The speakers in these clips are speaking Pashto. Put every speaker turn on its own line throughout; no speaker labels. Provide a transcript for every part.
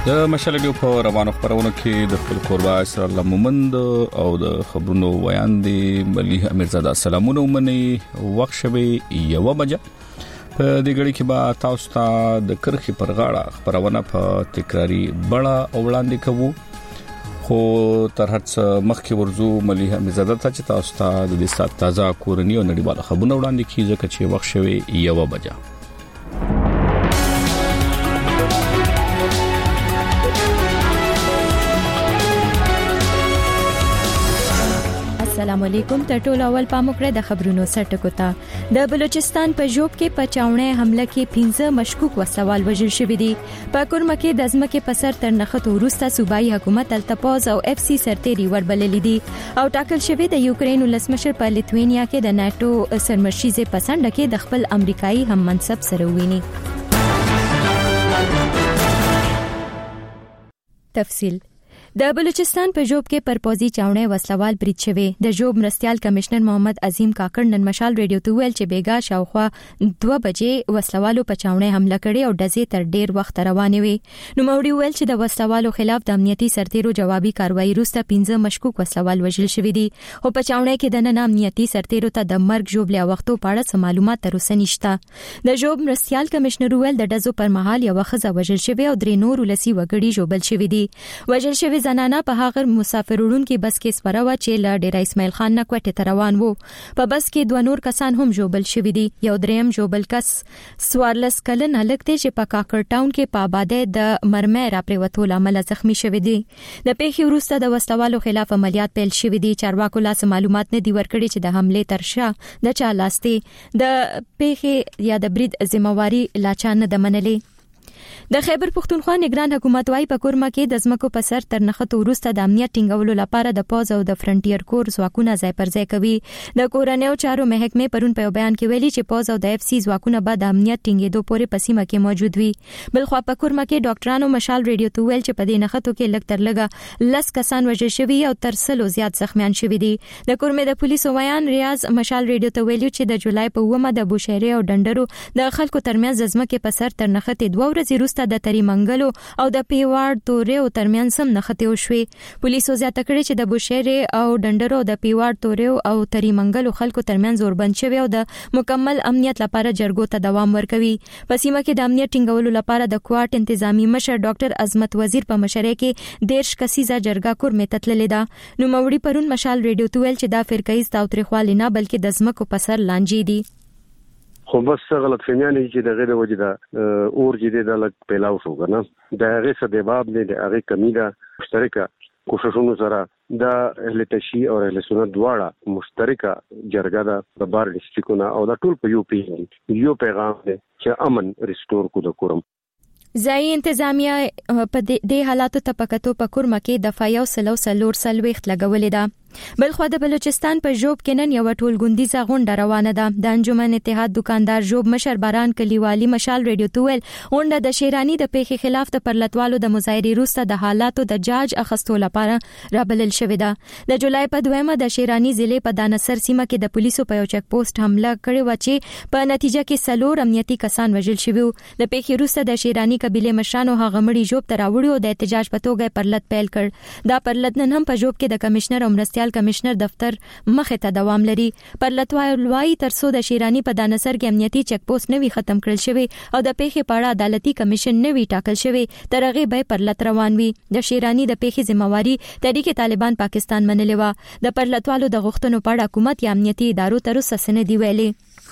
د مشال ډیو په روانو خبرونو کې د خپل قربا اسر الله مومند او د خبرونو ویاندې مليح امیرزاده سلامونه ومني وخت شوي 1 بجه په دې غړي کې با تاسو ته د کرخي پر غاړه خبرونه په تکراری بڑا وړاندې کوو خو تر هڅه مخکې ورزو مليح امیرزاده ته چې تاسو ته د دې سات تازه کورنی او نړیواله خبرونه وړاندې کیږي چې وخت شوي 1 بجه
السلام علیکم ټول اول پاموکړه د خبرونو سرټکو ته د بلوچستان په جوب کې پچاوڼه حمله کې 15 مشکوک وسوال وژل شوی دي په کورمه کې د ځمکې په سر تر نخښت وروسته صوبایي حکومت التپاز او اف سی سرتيري وربلل دي او ټاکل شوی د یوکرين ولسمشر په لیتوینیا کې د ناتو سرمشيزه پسند کې د خپل امریکایي هم منصب سره ویني تفصیل د بلوچستان په جوب کې پرپوزي چاوڼه وسلوال برید شوی د جوب مرستيال کمشنر محمد عظیم کاکړ نن مشال ریډیو ته ویل چې بیګا شاوخوا 2 بجې وسلوالو په چاوڼه حمله کړې او دزې تر ډیر وخت روانې وي نو موري ویل چې د وسلوالو خلاف د امنیتي سرتیرو جوابي کاروایی وروسته 15 مشکوک وسلوال وژل شوی دي او په چاوڼه کې د نن امنیتي سرتیرو ته د مرګ جوړ وختو په اړه معلومات تر اوسه نشته د جوب مرستيال کمشنر ویل د دزو پر مهال یو خزه وژل شوی او درې نور ولسی وګړي جوړل شوی دي وژل شوی زنانه په هغه مسافر وړونکو بس کې سپاره و چې له ډیر اسماعیل خان نه کوټه ته روان وو په بس کې 2 نور کسان هم جوړل شوی دي یو دریم جوړل کس سوارلس کلن هلکته چې په کاکړ ټاون کې په آباده د مرمه را پریوتو لامل زخمی شوی دي د پیښې وروسته د وسلوالو خلاف عملیات پیل شوی دي چارواکو لاس معلومات نه دی ورکړي چې د حمله ترشا د چا لاستي د پیښې یا د برید ذمہواری لاچان نه منلې د خیبر پختونخوا نگران حکومت وايي په کورما کې د ځمکو په سر تر نخښت وروسته د امنیت ټینګولو لپاره د پوز او د فرنټیر کور ځواکونه ځای پر ځای کوي د کورنیو چارو محکمې پرون په بیان کې ویلي چې پوز او د اف سی ځواکونه به د امنیت ټینګېدو پورې په سیمه کې موجود وي بلخو په کورما کې ډاکټرانو مشال ریډیو ته ویل چې په دې نخښتو کې لږ تر لږه 10 کسان وژل شوي او تر 100 زیات زخمیان شوي دي د کورمې د پولیسو ویان ریاض مشال ریډیو ته ویلي چې د جولای په 1 د بوشهري او ډندرو د خلکو ترمنځ د ځمکې په سر تر نخښت 2 ورځې وروسته د تری منګلو او د پیواړ تورې او ترمنځ سم نخته وشوي پولیسو زیاته کړي چې د بوشهري او ډندرو د پیواړ تورې او تری منګلو خلکو ترمنځ اوربند شوی او د مکمل امنیت لپاره جرګو ته دوام ورکوي په سیمه کې د امنیت ټینګولو لپاره د کوارټ انتظامی مشر ډاکټر عظمت وزیر په مشرۍ کې 10 کسیزه جرګه کور متتللې ده نو موري پرون مشال ریډیو ته ویل چې دا فرقې تاوتریخوالي نه بلکې د ځمکو په سر لانجې دي
خو بس غلط فهمیان چې د غیر وجه د اور جدي د لک پیلاو شو کنه د هغه سبب نه د هغه کمی ده مشترکه کوششونو سره د اهل تشیع او اهل سنت دواړه مشترکه جرګه د بار ډیسټریکونه او د ټول په یو پیغام دی چې امن ریسټور کو د کورم
ځای انتظامیه په دې حالاتو ته پکاتو په کورما کې د فایو سلور سلويخت لګولې ده بلخو د بلوچستان په جوب کې نن یو ټولګوندیزه غونډه روانه ده د انجمن اتحاد دکاندار جوب مشر باران کلیوالي مشال ریډیو ته ویل غونډه د شیرانی د پیښې خلاف د پرلطوالو د مظاهرې وروسته د حالاتو د جاج اخستو لپاره رابلل شوې ده د جولای په 2 د شیرانی ضلع په دانسر سیمه کې د پولیسو په یو چک پوسټ حمله کړې و چې په نتیجه کې سلور امنیتي کسان وژل شوي د پیښې وروسته د شیرانی قبيله مشرانو هغه مړي جوب ته راوړي او د احتجاج په توګه پرلط پیل کړ دا پرلط نن هم په جوب کې د کمشنر او مرستيال کمشنر دفتر مخه ته دوام لري پرلطوالوي ترڅو د شیرانی په دانسر کې امنیتي چک پوسټ نوي ختم کړل شوی او د پیښې په اړه عدالتي کمیشن نوي ټاکل شوی ترغه به پرلط روان وي د شیرانی د پیښې ذمہواری تحریک طالبان پاکستان منلې و د پرلطوالو د غوښتنو په اړه حکومت یا امنیتي ادارو تر اوسه څه دی ویلي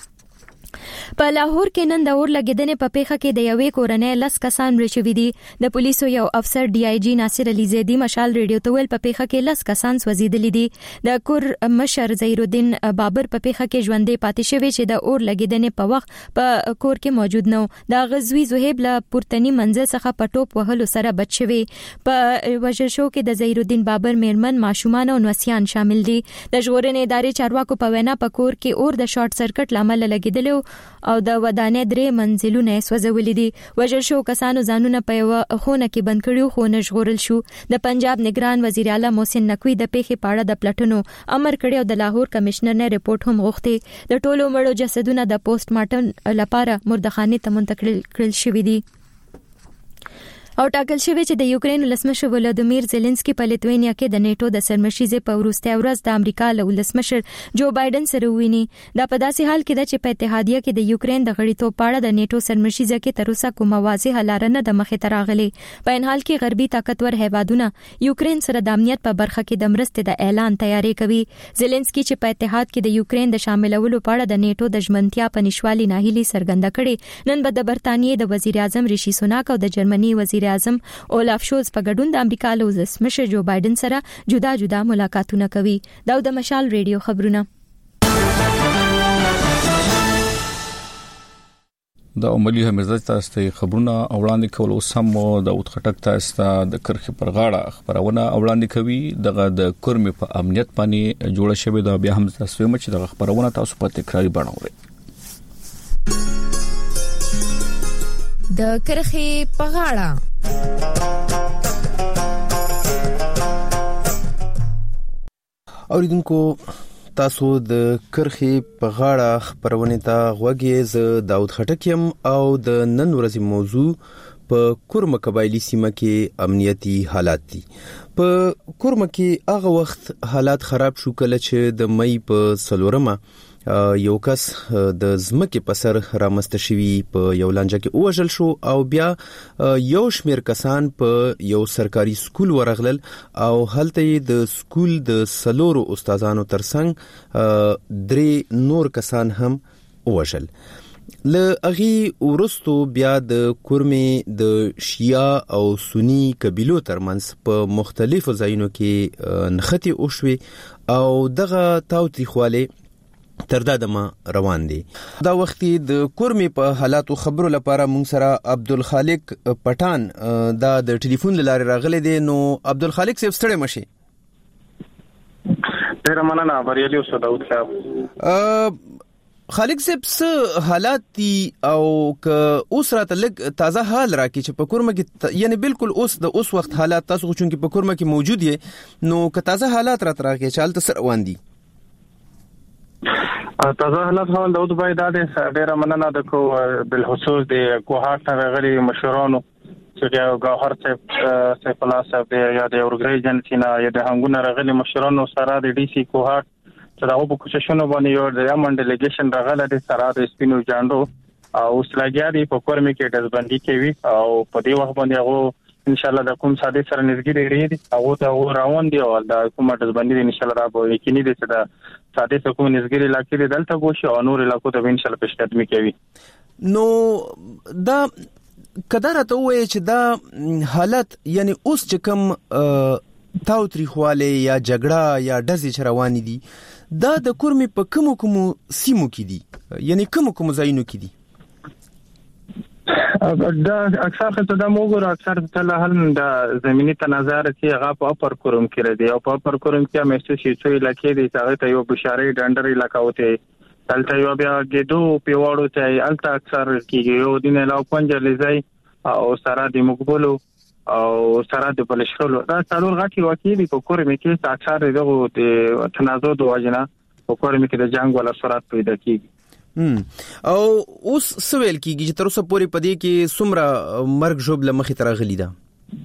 په لاهور کې نن د اور لګیدنې په پیښه کې د یوې کورنۍ 10 کسان مړ شوي دي د پولیسو یو افسر ډي آی جی ناصر علي زیدی مشال ریډیو ته ویل په پیښه کې 10 کسان سوځیدلي دي د کور مشر زهیر الدین بابر په پیښه کې ژوندې پاتې شوی چې د اور لګیدنې په وخت په کور کې موجود نو د غزوی زهیب له پورتنی منځ څخه پټوپ وهلو سره بچ شوی په وژل شو کې د زهیر الدین بابر میرمن ماشومان او نوسیان شامل دي د ژغورنې ادارې چارواکو په وینا په کور کې اور د شارټ سرکټ لامل لګیدلو او د ودانې 3 منزلونه سوځولې دي وژل شو کسانو ځانونه په یو خونه کې بند کړیو خو نه ژغورل شو د پنجاب نگران وزیر اعلی محسن نقوی د پیښې په اړه د پلټنو امر کړی او د لاهور کمشنر نه ریپورت هم غوښتي د ټولو مړو جسدونه د پوسټ مارټم لپاره مردخانه ته منتقل کړل شوې دي او ټاکل شوی چې د یوکرين ولسمشر ولادیمیر زيلنسکي په لیتوانیا کې د نیټو د سرمشيزه په وروستي ورځ د امریکا له ولسمشر جو بایدن سره ویني. دا په داسې حال کې ده چې په اتحادیه کې د یوکرين د غړیتوب په اړه د نیټو سرمشيزه کې تر اوسه کومه واضحه لار نه د مخې ته راغلي. په ان حال کې غربي طاقتور هیوادونه یوکرين سره د امنیت په برخه کې د مرستې د اعلان تیاری کوي. زيلنسکي چې په اتحاد کې د یوکرين د شاملولو په اړه د نیټو د ژمنتیا په نشوالي ناهیلي څرګنده کړي. نن به د برتانیې د وزیر اعظم ریشي سوناک او د جرمني وزیر اعظم اولاف شولز په ګډون د امریکا له ولسمشر جو بایدن سره جدا جدا ملاقاتونه کوي. دا د مشال ریډیو خبرونه.
د عملی همزه تاسو خبرونه وړاندې کول او سم د اوتخټک تاسو د کرخي پر غاړه خبرونه وړاندې کوي. دغه د کورمې په امنیت باندې جوړ شوی دا بیا هم تاسو مچ د خبرونه تاسو په تکراری بڼوري.
د کرخي په غاړه
اوریدونکو تاسو د کرخي په غاړه خبرونه ته غوږی ز داود خټکیم او د نن ورځې موضوع په کورمه قبایلی سیمه کې امنیتي حالات دي. په کورمه کې هغه وخت حالات خراب شو کله چې د مې په سلورمه یو کس د زمکه په سر رامست شوی په یو لانجه کې اوجل شو او بیا یو شمیر کسان په یو سرکاري سکول ورغلل او هلته د سکول د سلورو استادانو ترڅنګ درې نور کسان هم اوجل. له اغي ورستو بیا د کورمې د شیعه او سنی قبیلو ترمنځ په مختلفو ځایونو کې نختی اوشوي او دغه تاوتریخواله تر دا دمه روان دي. دا وختي د کورمې په حالاتو خبرو لپاره مونږ سره عبدالخالق پټان دا د ټلیفون لاره راغلي دي. نو عبدالخالق صاحب ستړي مشي.
ډیر مننه بریالي اوسه داود صاحب.
خالق صاحب څه حالات دي او که اوس راته لږ تازه حال راکړي چې په کورمه کې یعنی بالکل اوس وخت حالات تاسو خو چونکې په کورمه کې موجود یې نو که تازه حالات راته راکړي چې حالت سره روان دي.
تازه حالات حال داود باید د ډیر مننه د کو بالخصوص د کوهات غړي مشورانو چې گوهر صاحب سیف الله صاحب یا د اورګری جنسینا یا د هنګونه غړي مشورانو سره د ډي سي کوهات چې دغه په کوششونو باندې یو د یمن ډیلیګیشن راغله د سره د سپینو جاندو او سلاګیاري په کورمې کې د ځبندي کوي او په دې وخت باندې هغه ان شاء الله د کوم ساده سره نزګری لري هغه ته روان دي او د کومه ځبندي ان شاء الله را به یقیني دي چې د ساده سکو نزګری لاکې دلته بوشي او نور علاقو ته ان شاء الله پیشقدمي کوي.
نو دا کدارته وای چې دا حالت یعنی اوس چې کوم تاوتریخواله یا جګړه یا ډزې چرواني دي دا د کورمې په کوم سیمو کې دي یعنی کوم ځایونو کې دي.
دا اکثر خطه د موګور اکثر تل هل د زمینی تناظر چې هغه په اپر کوروم کې ردی او په اپر کوروم کې مېشته شي چې علاقې دي هغه ته یو بشاري ډنډر علاقہ وته دلته یو بیا ګډو پیوړو ته الته اکثر کې یو دین له پنځه لزای او سره د مقبولو او سره د بلشخلو دا څلور غټي واقعي دي په کورمې کې اکثر دغه د تنازع د واجنه په کورمې کې د جنگ ولا سرعت پیدا کیږي.
او اوس سویل کیږي چې تر اوسه پورې پدې کې څومره مرګ جوړ لمخې تر غلي ده.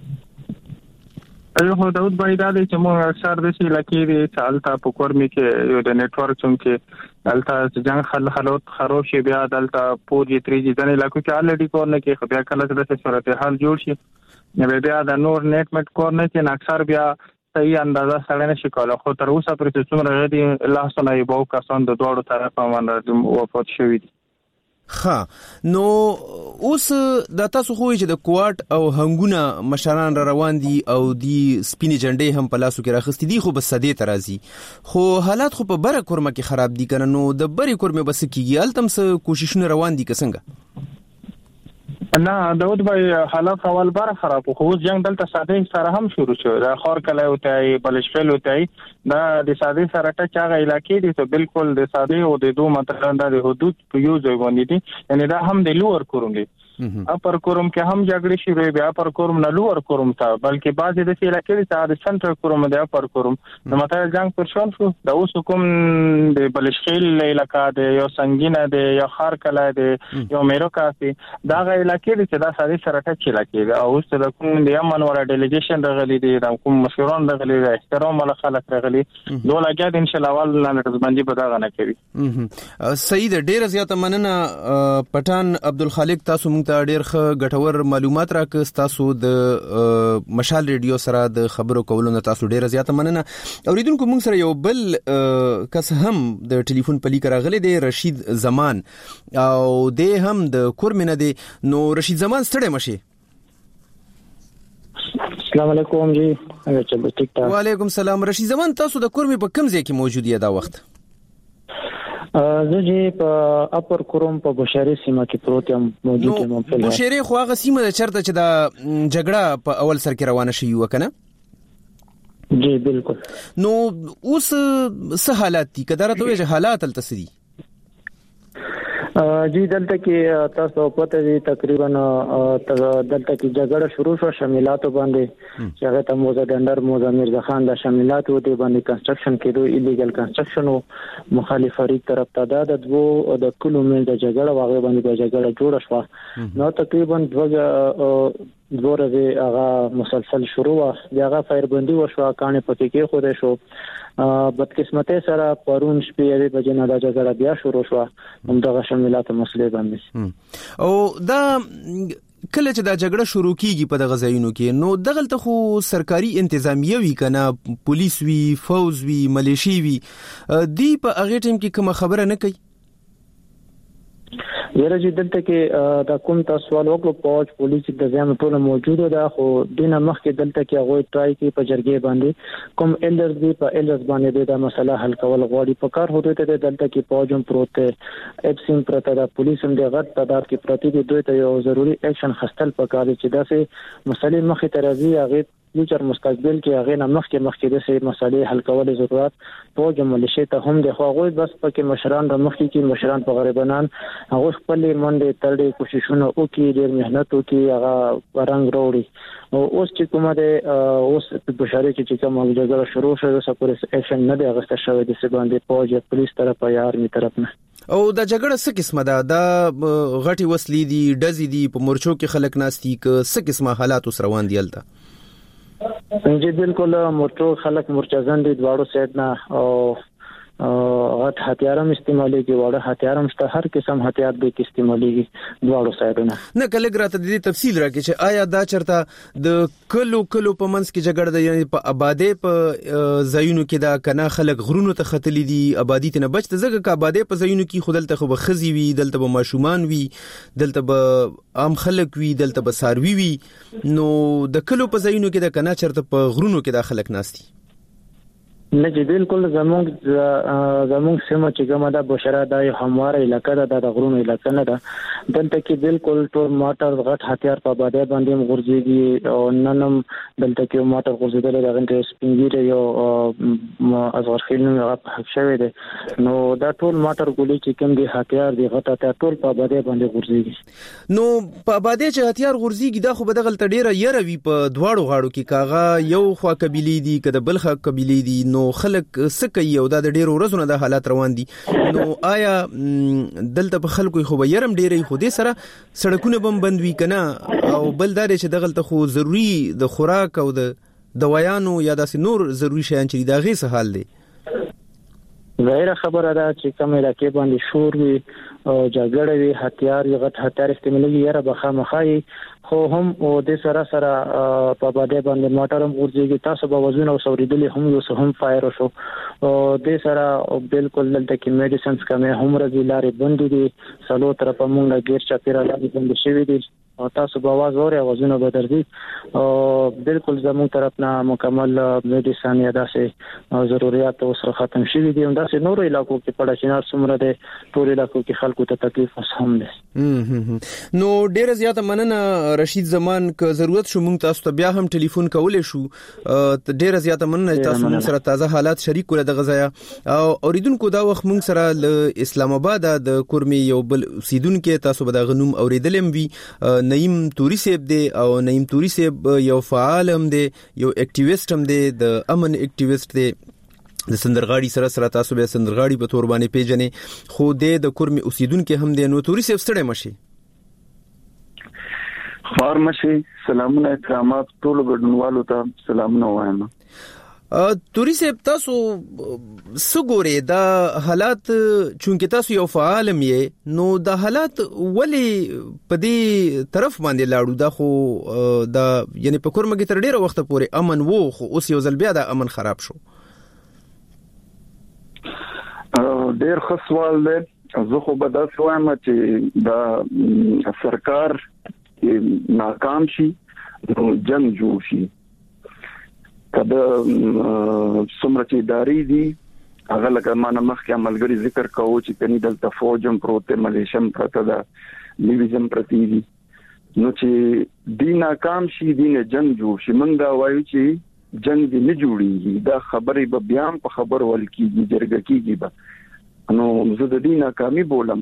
ایو داود باید دا چې موږ اکثر د شي لکه دي چالتا په کورمې کې یو د نت ورک چې الته جنگ خلوت خروش بیا دلته پوری تریجی ځنه لکه چې الډی کورنه کې بیا کله د صورت حال جوړ شي نو بیا د نور نیټ مټ کورنه کې اکثر بیا صحیح اندازه سره نشي کولای خو تر اوسه پرې څومره غدي الله سنه یو کسان د دوړو طرفه باندې وفات شوی دي.
نو اوس د تاسو خو چې د کوارت او هنګونه مشران روان دي او دی سپینې جنډې هم په لاسو کې راخستې دي خو بس سده ترازی خو حالات خو په بره کورمه کې خراب دي کنه. نو د بری کورمه بس کیږي التم څه کوششونه روان دي څنګه؟
نه داود بھائی حالات اول بار خراب خو جنگ دلته ساده سره هم شروع شو دا خور کله وتای بلشفل وتای دا د ساده سره ټچ هغه علاقې دي ته بالکل د ساده او د دوه مثلا د حدود په یو ځای باندې دي یعنی دا هم د لوور کوروم دي اپر کورم کې هم جګړې شوې بیا اپر کورم نه لوړ کورم ته بلکې بعضې د علاقې ته د سنټر کورم د اپر کورم نو ماته جنگ پر شون شو د اوس کوم د بلشخیل علاقې د یو سنگینه د یو خارکله د یو میروکاسي دا غ علاقې چې دا ساري سره ټچ علاقې او اوس د کوم د یمن ولا ډیلیګیشن راغلي دي د کوم مشوران راغلي د احترام ولا خلک راغلي دوه لګیا ان شاء الله اول نه باندې بداغه نه کوي
سید ډیر زیاته مننه پټان عبدالخالق تاسو مونږ ته ډیر ښه ګټور معلومات راکړ تاسو د مشال ریډیو سره د خبرو کولو نه تاسو ډیر زیاته مننه اوریدونکو مونږ سره یو بل کس هم د ټلیفون پلی راغلی دی رشید زمان او د هم د کورمنه دی نو رشید زمان ستړی مشي
السلام علیکم جی څنګه ټیک ټاک
وعلیکم السلام رشید زمان تاسو د کورمې په کوم ځای کې موجود یې دا وخت
زه چې په اپر کوروم په بشری سیمه کې پروت یم موجود یم په
بشری خو هغه سیمه ده چرته چې دا جګړه په اول سر کې روانه شي وکنه
جی بالکل
نو اوس څه حالات دي کدارته وجه حالات التسدي
جی دلته کې تاسو پته دي تقریبا دلته کې جګړه شروع شو شاملاتو باندې چې هغه ته موزه ډندر موزه میرزا خان د شاملاتو دی باندې کنسټرکشن کېدو ایلیګل کنسټرکشن مخالف فریق طرف ته دا د کلو من د جګړه واغې باندې جګړه جوړه شو نو تقریبا دوه ورځې هغه مسلسل شروع و هغه فایربندي وشو کانه پکې کې خوده شو بدقسمته سره پرون شپې یې بجنه د جګړه بیا شروع شو همدغه شاملات مسلې باندې
او دا کله چې دا جګړه شروع کیږي په دغه ځایونو کې نو دغلته خو سرکاري انتظامیه وی کنه پولیس وی فوز وی ملیشي وی دی په هغه ټیم کې کوم خبره نه کوي
یره چې دلته کې دا کوم تاسو سوال وکړو پوج پولیس د ځای ټول موجوده ده خو دینه مخکې دلته کې هغه ټرای کوي په جرګې باندې کوم ایلډرز دی په ایلډرز باندې دا مسله حل کول غواړي په کار هوته ته دلته کې پوجم پروت اپسین پرته دا پولیس هم د غټ تعداد کې پرتی دي دوی ته یو ضروری اکشن خستل پکاره چې دا سه مسلې مخې ته راځي هغه فیوچر مستقبل کې هغه نه مخکې د سه مسلې حل کول ضرورت پوج ملشه ته هم د خو غوي بس پکې مشران د مخکې کې مشران په غریبانان هغه خپل منډه تړي کوششونه وکړي ډېر مهنت وکړي هغه رنگ وروړي او اوس چې کومه ده اوس په بشری کې کومه جګړه شروع شوه سپورټ اکشن نه دی غوښته شوی د څه باندې پوج پولیس طرف یا آرمي طرف نه
او دا جګړه څه قسمه ده دا غټي وسلې دي ډزې دي په مورچو کې خلک ناستي ک څه قسمه حالات اوس روان دي الته
جی بالکل مورچو خلک مرچزان دي دواړو سایډ نه او غټ هتیارم استعمالېږي وړه هتیارم شته هر قسم هتیار به کې استعمالېږي دواړو سایډونه
نه کله ګراته د تفصیل راکې چې آیا دا چرته د کلو په منځ کې جګړه ده یعنی په آبادې په ځایونو کې دا کنه خلک غرونو ته ختلي دي آبادی ته نه بچته ځکه چې آبادې په ځایونو کې خودلته خو بخزي وي دلته به ماشومان وي دلته به عام خلک وي دلته به ساروي وي نو د کلو په ځایونو کې دا کنه چرته په غرونو کې دا خلک ناستي
نه چې بالکل زموږ سیمه چې کومه ده بشرا د همواره علاقې ده د غرونو علاقې نه ده دلته کې بالکل ټول ماټر غټ هتیار په باندې باندې غورځيږي او ننم دلته کې ماټر غورځیدل د غنټه سپینګیره یو ازغر خلنو هغه شوی دی نو دا ټول ماټر ګولې چې کوم دي هتیار دي غټ هتیار ټول په باندې غورځيږي
نو په باندې چې هتیار غورځيږي دا خو بدغل تډیره یره وی په دواړو غاړو کې کاغه یو خوا قبيله دي کده بل خوا قبيله دي نو خلک سکه یو د ډیرو ورځې د حالات روان دي نو آیا دلته په خلکو خو به يرم ډیرې خو دې سره سړکونه بم بندوي کنه او بل دار چې دغلت خو ضروری د خوراک او د دوايانو یا د نور ضروری شیان چې دا غي څه حال دي
ظاهر خبره ده چې کوم علاقې باندې شور وي او جګړه وي هتیار یو غټ هتیار استعمالي یره بخامخای خو هم او د سره په باندې باندې موټرم ورځيږي تاسو به وزن او سوریدلې هم یو هم فایر شو او د سره بالکل دلته کې میډیسنز کمه هم رزي لارې بند دي سلو طرف مونږه غیر چاپیره لارې بند شوې دي او تاسو به आवाज اورئ اوازونه به درځي او بالکل زموږ طرف نه مکمل میډیسن یا داسې ضرورت اوسره ختم شوي دي. همداسې نورو علاقو کې پړچینار څومره دي ټول علاقو کې خلکو ته تکلیف هم دي.
نو ډیره زیاته مننه رشید زمان، که ضرورت شو مونږ تاسو ته بیا هم ټلیفون کولای شو. ډیره زیاته مننه تاسو مونږ سره تازه حالات شریک کړل د غزایا او اوریدونکو دا وخت مونږ سره ل اسلام آباد د کورمي یو بل اوسیدونکو تاسو به د غنوم اوریدلم وی نعیم توري صاحب دی او نعیم توري صاحب یو فعال هم دی، یو اکټیویسټ هم دی، د امن اکټیویسټ دی. د سندرغاړي سره تاسو به سندرغاړي په تور باندې پیژنې، خو د کورمي اوسیدونکو هم دی. نو توري صاحب ستړي مشي
فارمشي سلامونه احترامات ټول ګډونوالو ته سلامونه وایم.
توري صاحب تاسو سګوري دا حالات چونکه تاسو یو فعال مې نو دا حالات ولی په دې طرف باندې لاړو؟ دا خو دا یعنی په کورمه کې تر ډیره وخت پورې امن وو، خو اوس یو ځل بیا دا امن خراب شو.
ډیر ښه سوال دی. زه خو به دا وایم چې دا سرکار ناکام شي نو جنگ جوړ شي. کله څومره چې ادارې دي هغه لکه معنا مخکې عملګری ذکر کوو چې کني دلته فوجم پروت ملیشم پرته ده لیویزم پرتی دي، نو چې دی ناکام شي دینه جنگ جوړ شي. موږ دا وایو چې جنگ دی نه جوړیږي، دا خبرې به بیا په خبر ول کیږي، جرګه کیږي به. نو زه د دې ناکامي بولم.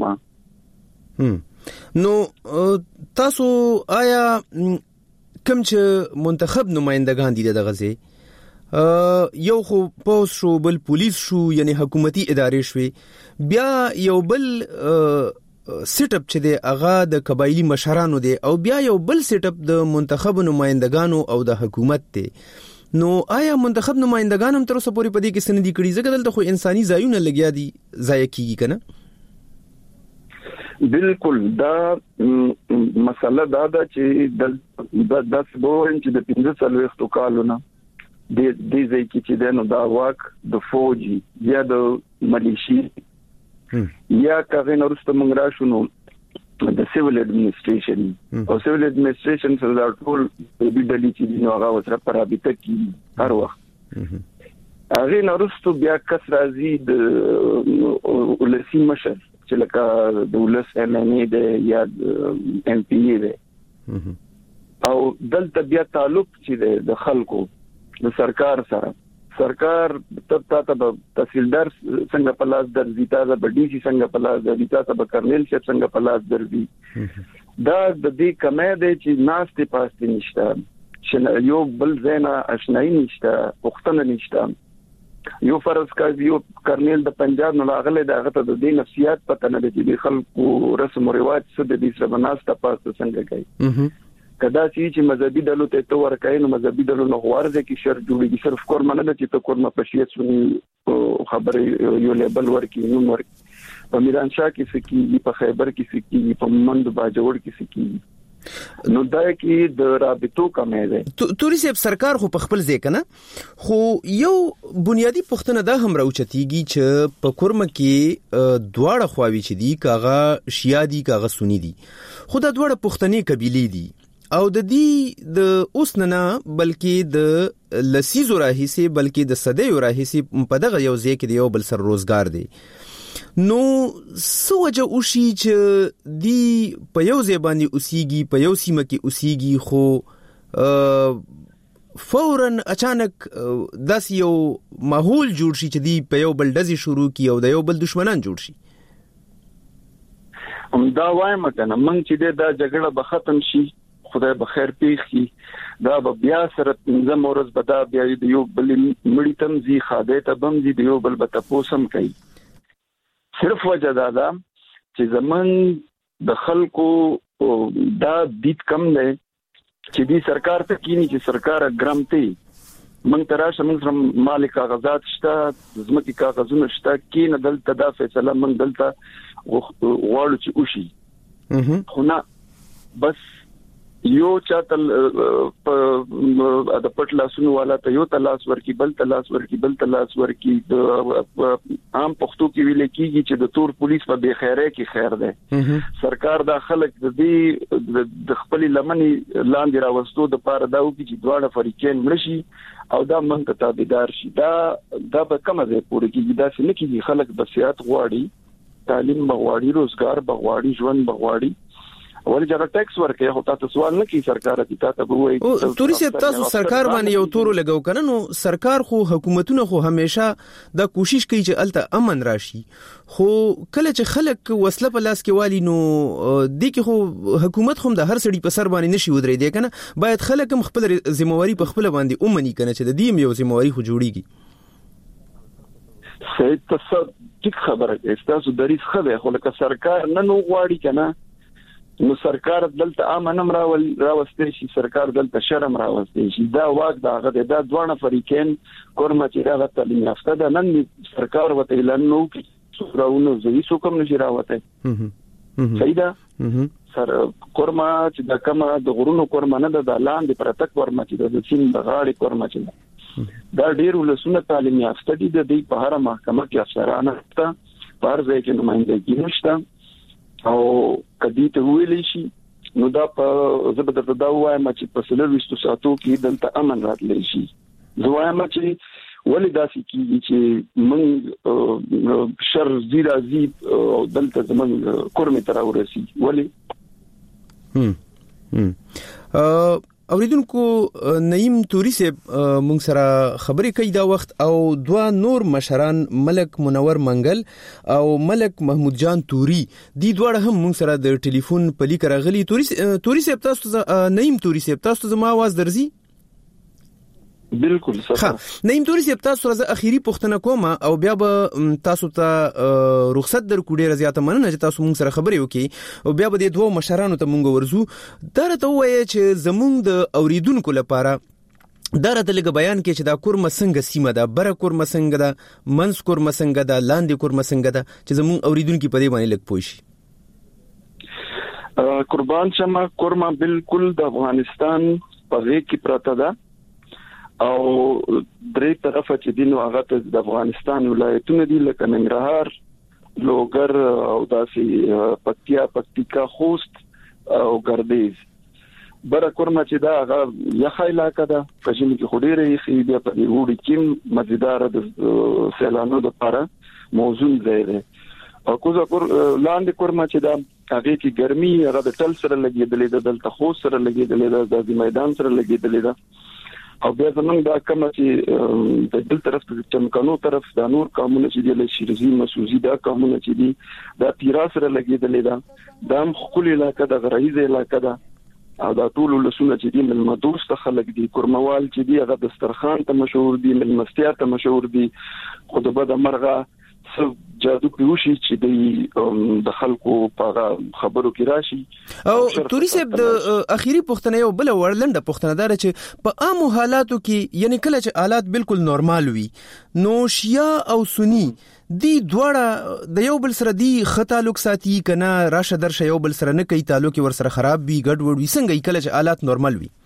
نو تاسو آیا کوم چې منتخب نمائندگان دي د غزه یو خو پوس شو بل پولیس شو یعنی حکومتي ادارې شوي، بیا یو بل سیټ اپ چې دی هغه د قبایلی مشرانو دی او بیا یو بل سیټ اپ د منتخب نمائندگانو او د حکومت دی. نو آیا منتخب نمائندگان هم تر اوسه پورې پدې کې سندي کړي؟ ځکه دلته خو انساني ځایونه لګیا دي ضایع کیږي کنه.
بالکل دا مسله دا ده چې د سبورن چې د 15 کالونو د دې ځای کې چې دنو دا واک د فوجي یا د ملیشي یا کغه نورسته موږ راشو نو د سیویل اډمنستریشن او سیویل اډمنستریشن سره د ټول د ډلې چې نو هغه سره پرابطه کی هر وخت هغه نورسته بیا کس راځي د ولسی مشر چې لکه د ولس ام ان ای د یا ام پی ای د او دلته بیا تعلق چې د خلکو د سرکار سره، سرکار ته تحصیلدار څنګه په لاس درځي، تاسو به ډي سي څنګه په لاس درځي، تاسو به کرنیل شپ څنګه په لاس درځي. دا د دې کمه دی چې ناشته پاسته نشته، چې یو بل زینا آشنایی نشته، وختونه نشته. یو فرض کړي یو کرنیل د پنجاب نه لاغله دغه ته د دې نفسیات پته نه دي چې خلکو رسم او رواج څه د دې سره ناشته پاسته څنګه کوي. کدا چې مذهبي دلو ته تو ورکاین نو مذهبي دلو نو ورځي کې شر جوړيږي. صرف کورمه نه چې ته کورمه پښیت سني خبرې یو لیبل ورکی نو ورکی په میران شاه کې سکی، په خیبر کې سکی، په مند باجوړ کې سکی. نو دا کې د رابطو کمه ده.
توري صاحب سرکار خو په خپل ځای کنه، خو یو بنیادی پښتنه دا هم راوچتيږي چې په کورمه کې دواړه خواوي چې دي کاغه شیا دي کاغه سنی دي، خو دا دواړه پښتني قبيله دي او د دې د اوسننا بلکې د لسیزو راهیسي بلکې د صدیو راهیسي په دغه یو ځای کې د یو بل سر روزګار دی. نو سوجه اوشي چې دی په یو ځای باندې اوسيږي، په یو سیمه کې اوسيږي، خو فورن اچانک داس یو ماحول جوړ شي چې دی په یو بل دزي شروع کی او د یو بل دشمنان جوړ شي.
دا وایم کنه من چې دا جګړه به ختم شي، خدای به خیر پیخي، دا به بیا سره پنځه مورز به دا بیا د یو بل مړی تم زی خاده ته بم زی د یو بل به تاسو کوي. صرف وجه دا ده چې زمون د خلکو دا دیت کم نه چې دی سرکار ته کینی چې سرکار ګرامتي من تراشه من سره مالک کاغذات شته، زمکي کاغذونه شته، کین دلته دا فیصله من دلته غواړو چې وشي. خو نه بس یو چاتل د پټ لاسونو والا ته یو تلاس ورکی بل تلاس ورکی د عام پښتو کې ویل کېږي چې د تور پولیس په بے خیره کې خیر ده. سرکار دا خلک د دې د خپل لمنې لاندې راوستو د پاره دا وکړي چې دواړه فریقین مرشي او دا منځ ته تابعدار شي. دا به کومه ځای پورې کېږي؟ دا څه نه کېږي. خلک بسیات غواړي، تعلیم بغواړي، روزګار بغواړي، ژوند بغواړي، ولې چې ټیکس ورکړي. خو تاسو سوال نه کوي سرکار ته، تاسو وایي
او توري تاسو سرکار باندې یو تور لګاو کنه. نو سرکار خو حکومتونه خو همیشه دا کوشش کوي چې الته امن راشي، خو کله چې خلک وسله په لاس کې والی نو د کې خو حکومت هم د هر سړي په سر باندې نشي ودرې دی کنه. باید خلک هم خپل ذمہواری په خپل باندې اومني کنه چې د دې یو ذمہواری خو جوړیږي.
صحیح تصدیق ټیک خبره ده. تاسو دریس خبره خو لکه سرکار نه نو غواړي کنه، نو سرکار دلته امنم راوستي شي، سرکار دلته شرم راوستي شي. دا واک دا غده دا دوه فریقین کورما چې دا تعلیم یافته ده. نن سرکار وته اعلان نو کې څوراونه زوی څوک هم نشي راوته. صحیح ده. سر کورما چې دا کما د غرونو کورما نه ده، د لاندې پرتک کورما چې د سین د غاړي کورما چې دا ډیر ولسونه تعلیم یافته دي. د دې په هر محکمه کې افسرانه شته، په هر ځای کې نمائندګي نشته. او کدی ته ویلې شي نو دا په زبر دا وایم چې په سلويستو ساتو کې دلته امن راتلی شي. زه وایم چې ولې داسې کیږي چې من شر زیرا زیب دلته زمون کورمه تر ورسي. ولې
اوریدونکو نعیم توري صاحب مونږ سره خبرې کوي دا وخت، او دوا نور مشران ملک منور منګل او ملک محمود جان توري دی دواړه هم مونږ سره د ټلیفون په لیک راغلي. توري صاحب تاسو نعیم توري صاحب تاسو زما आवाज درځي؟
بالکل صح.
نعیم توري صاحب تاسو راځه اخیری پوښتنه کوم او بیا به تاسو ته رخصت درکو. ډیره زیاته مننه چې تاسو مونږ سره خبرې وکړي او بیا به د دوه مشرانو ته مونږ ورزو. دا راته وایي چې زمونږ د اوریدونکو لپاره دا راته لږ بیان کې چې دا کورمه څنګه سیمه ده، بره کورمه څنګه ده، منځ کورمه څنګه ده، لاندې کورمه څنګه ده، چې زمونږ اوریدونکو په دې باندې لږ پوه شي.
قربان شمه کورمه بالکل د افغانستان په غېږ کې پراته ده او درې طرفه چې دینو هغه د افغانستان ولایتونه دي لکه ننګرهار، لوګر او داسې پکتیکا، خوست او ګردیز. بره کورمه چې دا هغه یخه علاقه ده، په ژمي کې خو ډېره یخي بیا په وړي کې مزیدار د سیلانو لپاره موزون ځای دی. او کوزه لاندې کورمه چې دا هغه کې ګرمي هغه د ټل سره لګېدلې ده، دلته خوست سره لګېدلې ده، د میدان سره لګېدلې ده. او بیا زمونږ دا کوم چې د بل طرف ته چمکانو طرف دا نور قومونه چې د شیرزي مسوزي دا قومونه چې دي دا پیرا سره لګېدلې ده. دا هم خپل علاقه د غرایز علاقه ده او دا ټول لسونه چې دي ملمدوست خلک دي، کورموال چې دي هغه دسترخوان ته مشهور دي، ملمستیا ته مشهور دي. خو د بده مرغه جادو پیوشي چې د خلکو په خبرو کې راشي.
او توري صاحب د اخیری پوښتنه یو بل ورلنده پوښتنه دار چې په عام حالاتو کې یعنی کله چې حالات بالکل نورمال وي نو شیا او سنی دی دواړه د یو بل سره دی خطالوک ساتي کنه راشه درشه یو بل سره نه کوي، تعلق ور سره خراب وي، ګډ وډ وي، څنګه کله چې حالات نورمال وي؟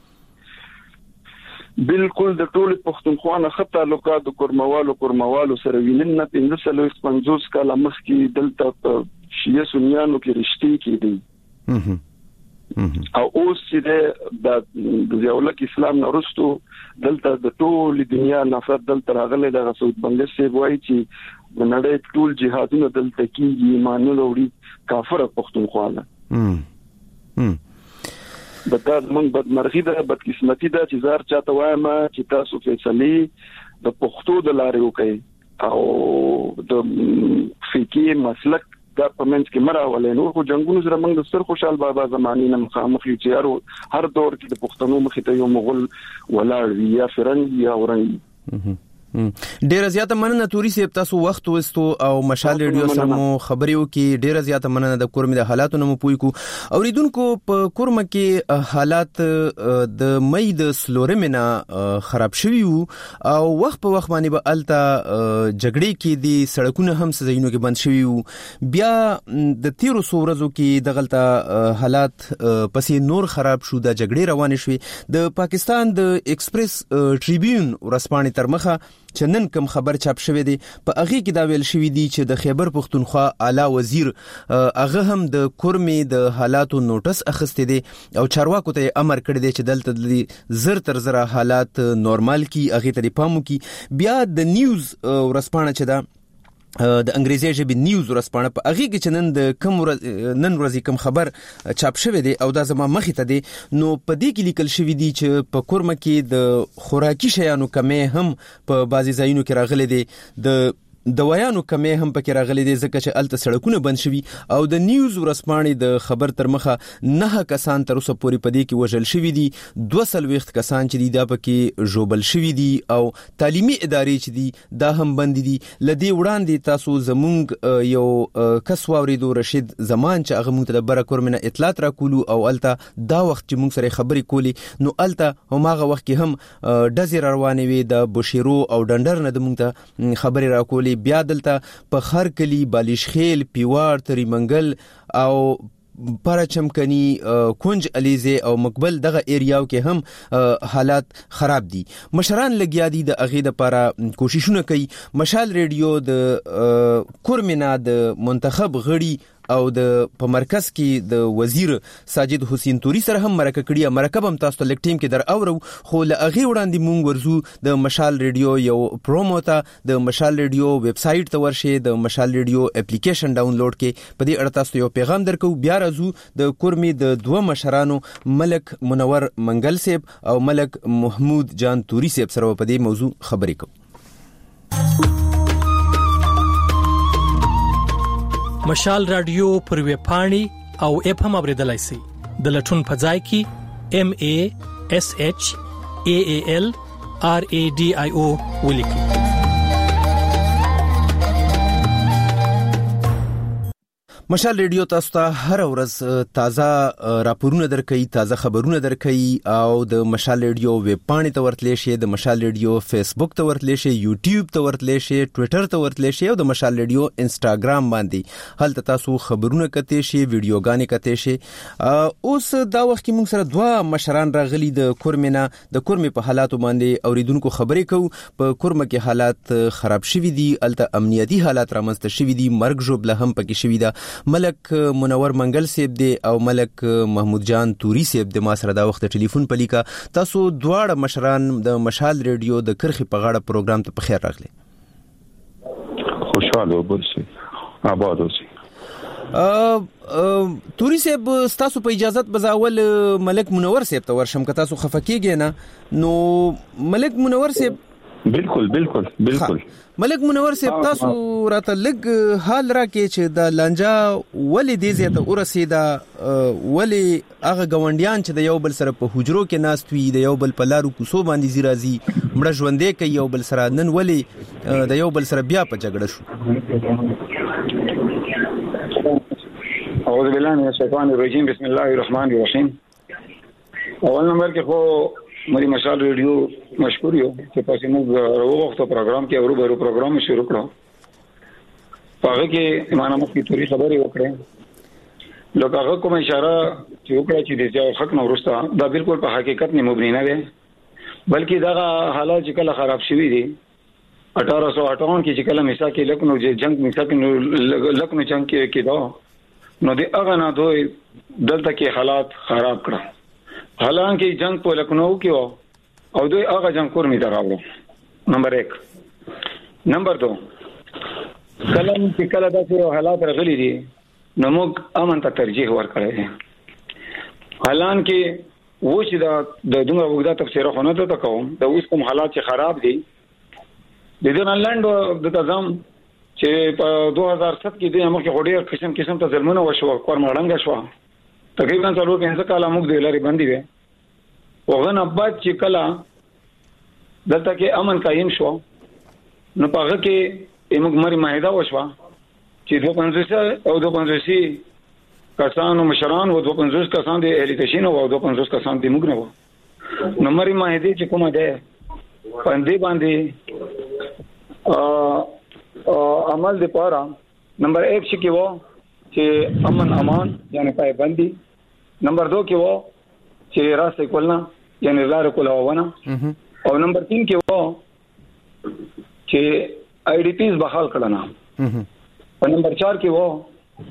بالکل د ټول پښتونخوا نه خط تعلقات د کورموالو سره وینن نه 1550 کال مخکې دلته شیعه سنیانو کې رشتې کېدي. او اوس چې د ضیاءالله اسلام نورستو دلته د ټول دنیا نفرت دلته راغلي. د سعود بنگش سی وایي چې د نړۍ ټول جهادونه دلته کېږي، ایمان وروړي کافر پښتونخوا نه. دا موږ بدمرغي ده، بدقسمتي ده چې زار چاته وایم چې تاسو فیصله د پښتو د لارې وکړي او د فقهي مسلک دا پمنځ کې مراولې. نو خو جنگونو سره موږ د سر خوشحال بابا زماني نه مخامخ یو چې هر دور کې د پښتنو مخې ته یو مغول ولاړ وي یا فرنګ یا اورنګ.
ډیره زیاته مننه توري صاحب تاسو وخت وستو او مشال ریډیو سره مو خبرې وکي. ډیره زیاته مننه د کورمې د حالاتو نمو پوي کو اوریدونکو. په کورمه کې حالات د مې د سلورمنه خراب شوي او وخت په وخت باندې به الته جګړې کې دي سړکونه هم سزاینو کې بند شوي. بیا د 13 ورځو کې د غلطه حالات پسې نور خراب شو. د جګړې روانې شوې. د پاکستان د ایکسپریس ټریبیون ورسپانې تر مخه چې نن کوم خبر چاپ شوی دی په هغه کې دا ویل شوی دی چې د خیبر پختونخوا اعلی وزیر هغه هم د کورمې د حالاتو نوټس اخیسته دي او چارواکو ته امر کړی دی چې دلته د زر تر زر حالات نورمال کی هغه ته پامو کی. بیا د نیوز ورسپانه چې دا د انګریزي ژبې نیوز ورسپانه په هغه کې چې نن ورځې کوم خبر چاپ شوی دی او دا زما مخې ته دی نو په دې کې لیکل شوی دی چې په کورمه کې د خوراکي شیانو کمې هم په بعضي ځایونو کې راغلي دي. د دوايانو کمې هم پکې راغلي دي ځکه چې الته سړکونه بند شوي او د نیوز ورسپانې د خبر تر مخه 9 کسان تر اوسه پورې پدې کې وژل شوي دي. 200 کسان چې دي دا پکې جوبل شوي دي او تعلیمي ادارې چې دي دا هم بند دي. لدی وړاندې تاسو زمونږ یو کس واوریدو رشید زمان چې هغه مونږ ته د بره کورمنه اطلاعات راکولو او الته دا وخت چې مونږ سره خبرې کولې نو الته هماغه وخت کې هم ډزې روانې وي د بشیرو او ډنډر نه د مونږ ته خبرې راکولې. بیا دلته په خرکلی بالیشخیل پیوار تری منګل او پرچمکنی کونج علیزه او مقبل دغه ایریاو کې هم حالات خراب دي. مشران لګیا دي د اغه د لپاره کوششونه کوي. مشال ریډیو د کورمنا د منتخب غړي او د په مرکز کې د وزیر ساجد حسین توري سره هم مرکه کړی. مرکه هم تاسو ته لیک ټیم کې در اورو خو له اغه وړاندې مونږ ورزو د مشال ریډیو یو پرومو ته د مشال ریډیو ویب سټ ته ورشي د مشال ریډیو اپلیکیشن ډاونلوډ کې په دې اړه تاسو یو پیغام درکو. بیا راځو د کورمې د دوه مشرانو ملک منور منګل صاحب او ملک محمود جان توري صاحب سره په دې موضوع خبرې کوو.
مشال رادیو پر ویب پاڼې او اپ هم اوریدلای شئ. د لټون په ځای کې MASHALRADIO ولیکئ.
مشال ریډیو تاسو ته هر ورځ تازه راپورونه درکوي، تازه خبرونه درکوي او د مشال ریډیو ویب پاڼې ته ورتلی شئ، د مشال ریډیو فیسبوک ته ورتلی شئ، یوټیوب ته ورتلی شئ، ټویټر ته ورتلی شئ او د مشال ریډیو انسټاګرام باندې هلته تاسو خبرونه کتئ شئ، ویډیوګانې کتئ شئ. اوس دا وخت کې موږ سره دوه مشران راغلي د کورمنا د کورمې په حالاتو باندې اوریدونکو خبرې کوو. په کورمه کې حالات خراب شوي دي، الته امنیتي حالات رامنځته شوي دي، مرګ ژوبله هم پکې شوي ده. ملک منور منګل صاحب دی او ملک محمود جان توري صاحب د ما سره دا وخت ټلیفون پلیکا. تاسو دواړه مشران د مشال ریډیو د کرخي په غاړه پروګرام ته په خیر راغلي.
خوشاله اوسئ، آباد اوسئ.
توري صاحب تاسو په اجازت بزاول ملک منور صاحب ته ورشم که تاسو خفکیږئ نه نو ملک منور صاحب. بالکل ملک منور صاحب تاسو راته لګ حال راکې چې د لانجا ولې دې زیاته ورسېدا، ولې هغه غونډیان چې د یو بل سره په حجرو کې ناست وي، د یو بل په لارو کوڅو باندې زیرازي مړه ژوندې کوي یو بل سره، نن ولې د یو بل سره بیا په جګړه شو؟
اعوذ بالله من الشیطان الرجیم، بسم الله الرحمن الرحیم. اول نمبر کې خو مری مشال ریډیو مشکور یو چې پاسې موږ وروغتو پروګرام کې اورو پروګرام شروع کړو. هغه کې معنا مخکې توري خبرې وکړې، لکه هغه کوم اشاره چې وکړه چې د ځای حق نو ورسته دا بالکل په حقیقت نه مبني نه دی، بلکې دا حالات چې کله خراب شوي دي 1858 کې چې کله میسا کې لکنو جنگ میسا کې لکنو جنگ کې دا نو د هغه نه دوی دلته کې حالات خراب کړه. حالانکه جنگ په لکنو کې و او دوی هغه جنگ کور می دراوړو. نمبر 1. نمبر 2 کله داسې حالات راغلي دي نو موږ امن ته ترجیح ورکړی. حالانکه و چې د دومره وګړه تفسیر خو نه ته کوم د اوس کوم حالات چې خراب دي د دې نن د تزم چې په 2007 کې د امریکا غوډیر قسم ته ظلمونه وشو، کورمړنګ شو، تقریبا 4-5 کاله موږ د لارې باندې وې. وغه نه بعد چې کله دلته کې امن قائم شو
نو پاغه کې موږ مری معاهده وشوه چې 250 او 250 کسانو مشران او 250 کسان د اهل تشین او 250 کسان د موږ نه وو. نو مری معاهده چې کومه ده باندې عمل د پاره نمبر 1 چې کې وو چې امن امان یعنی پایبندي. نمبر 2 کې وو چې راسته کولنا یعنی لار کولاونه. او نمبر 3 کې وو چې آی ډی پیز بحال کړه. او نمبر 4 کې وو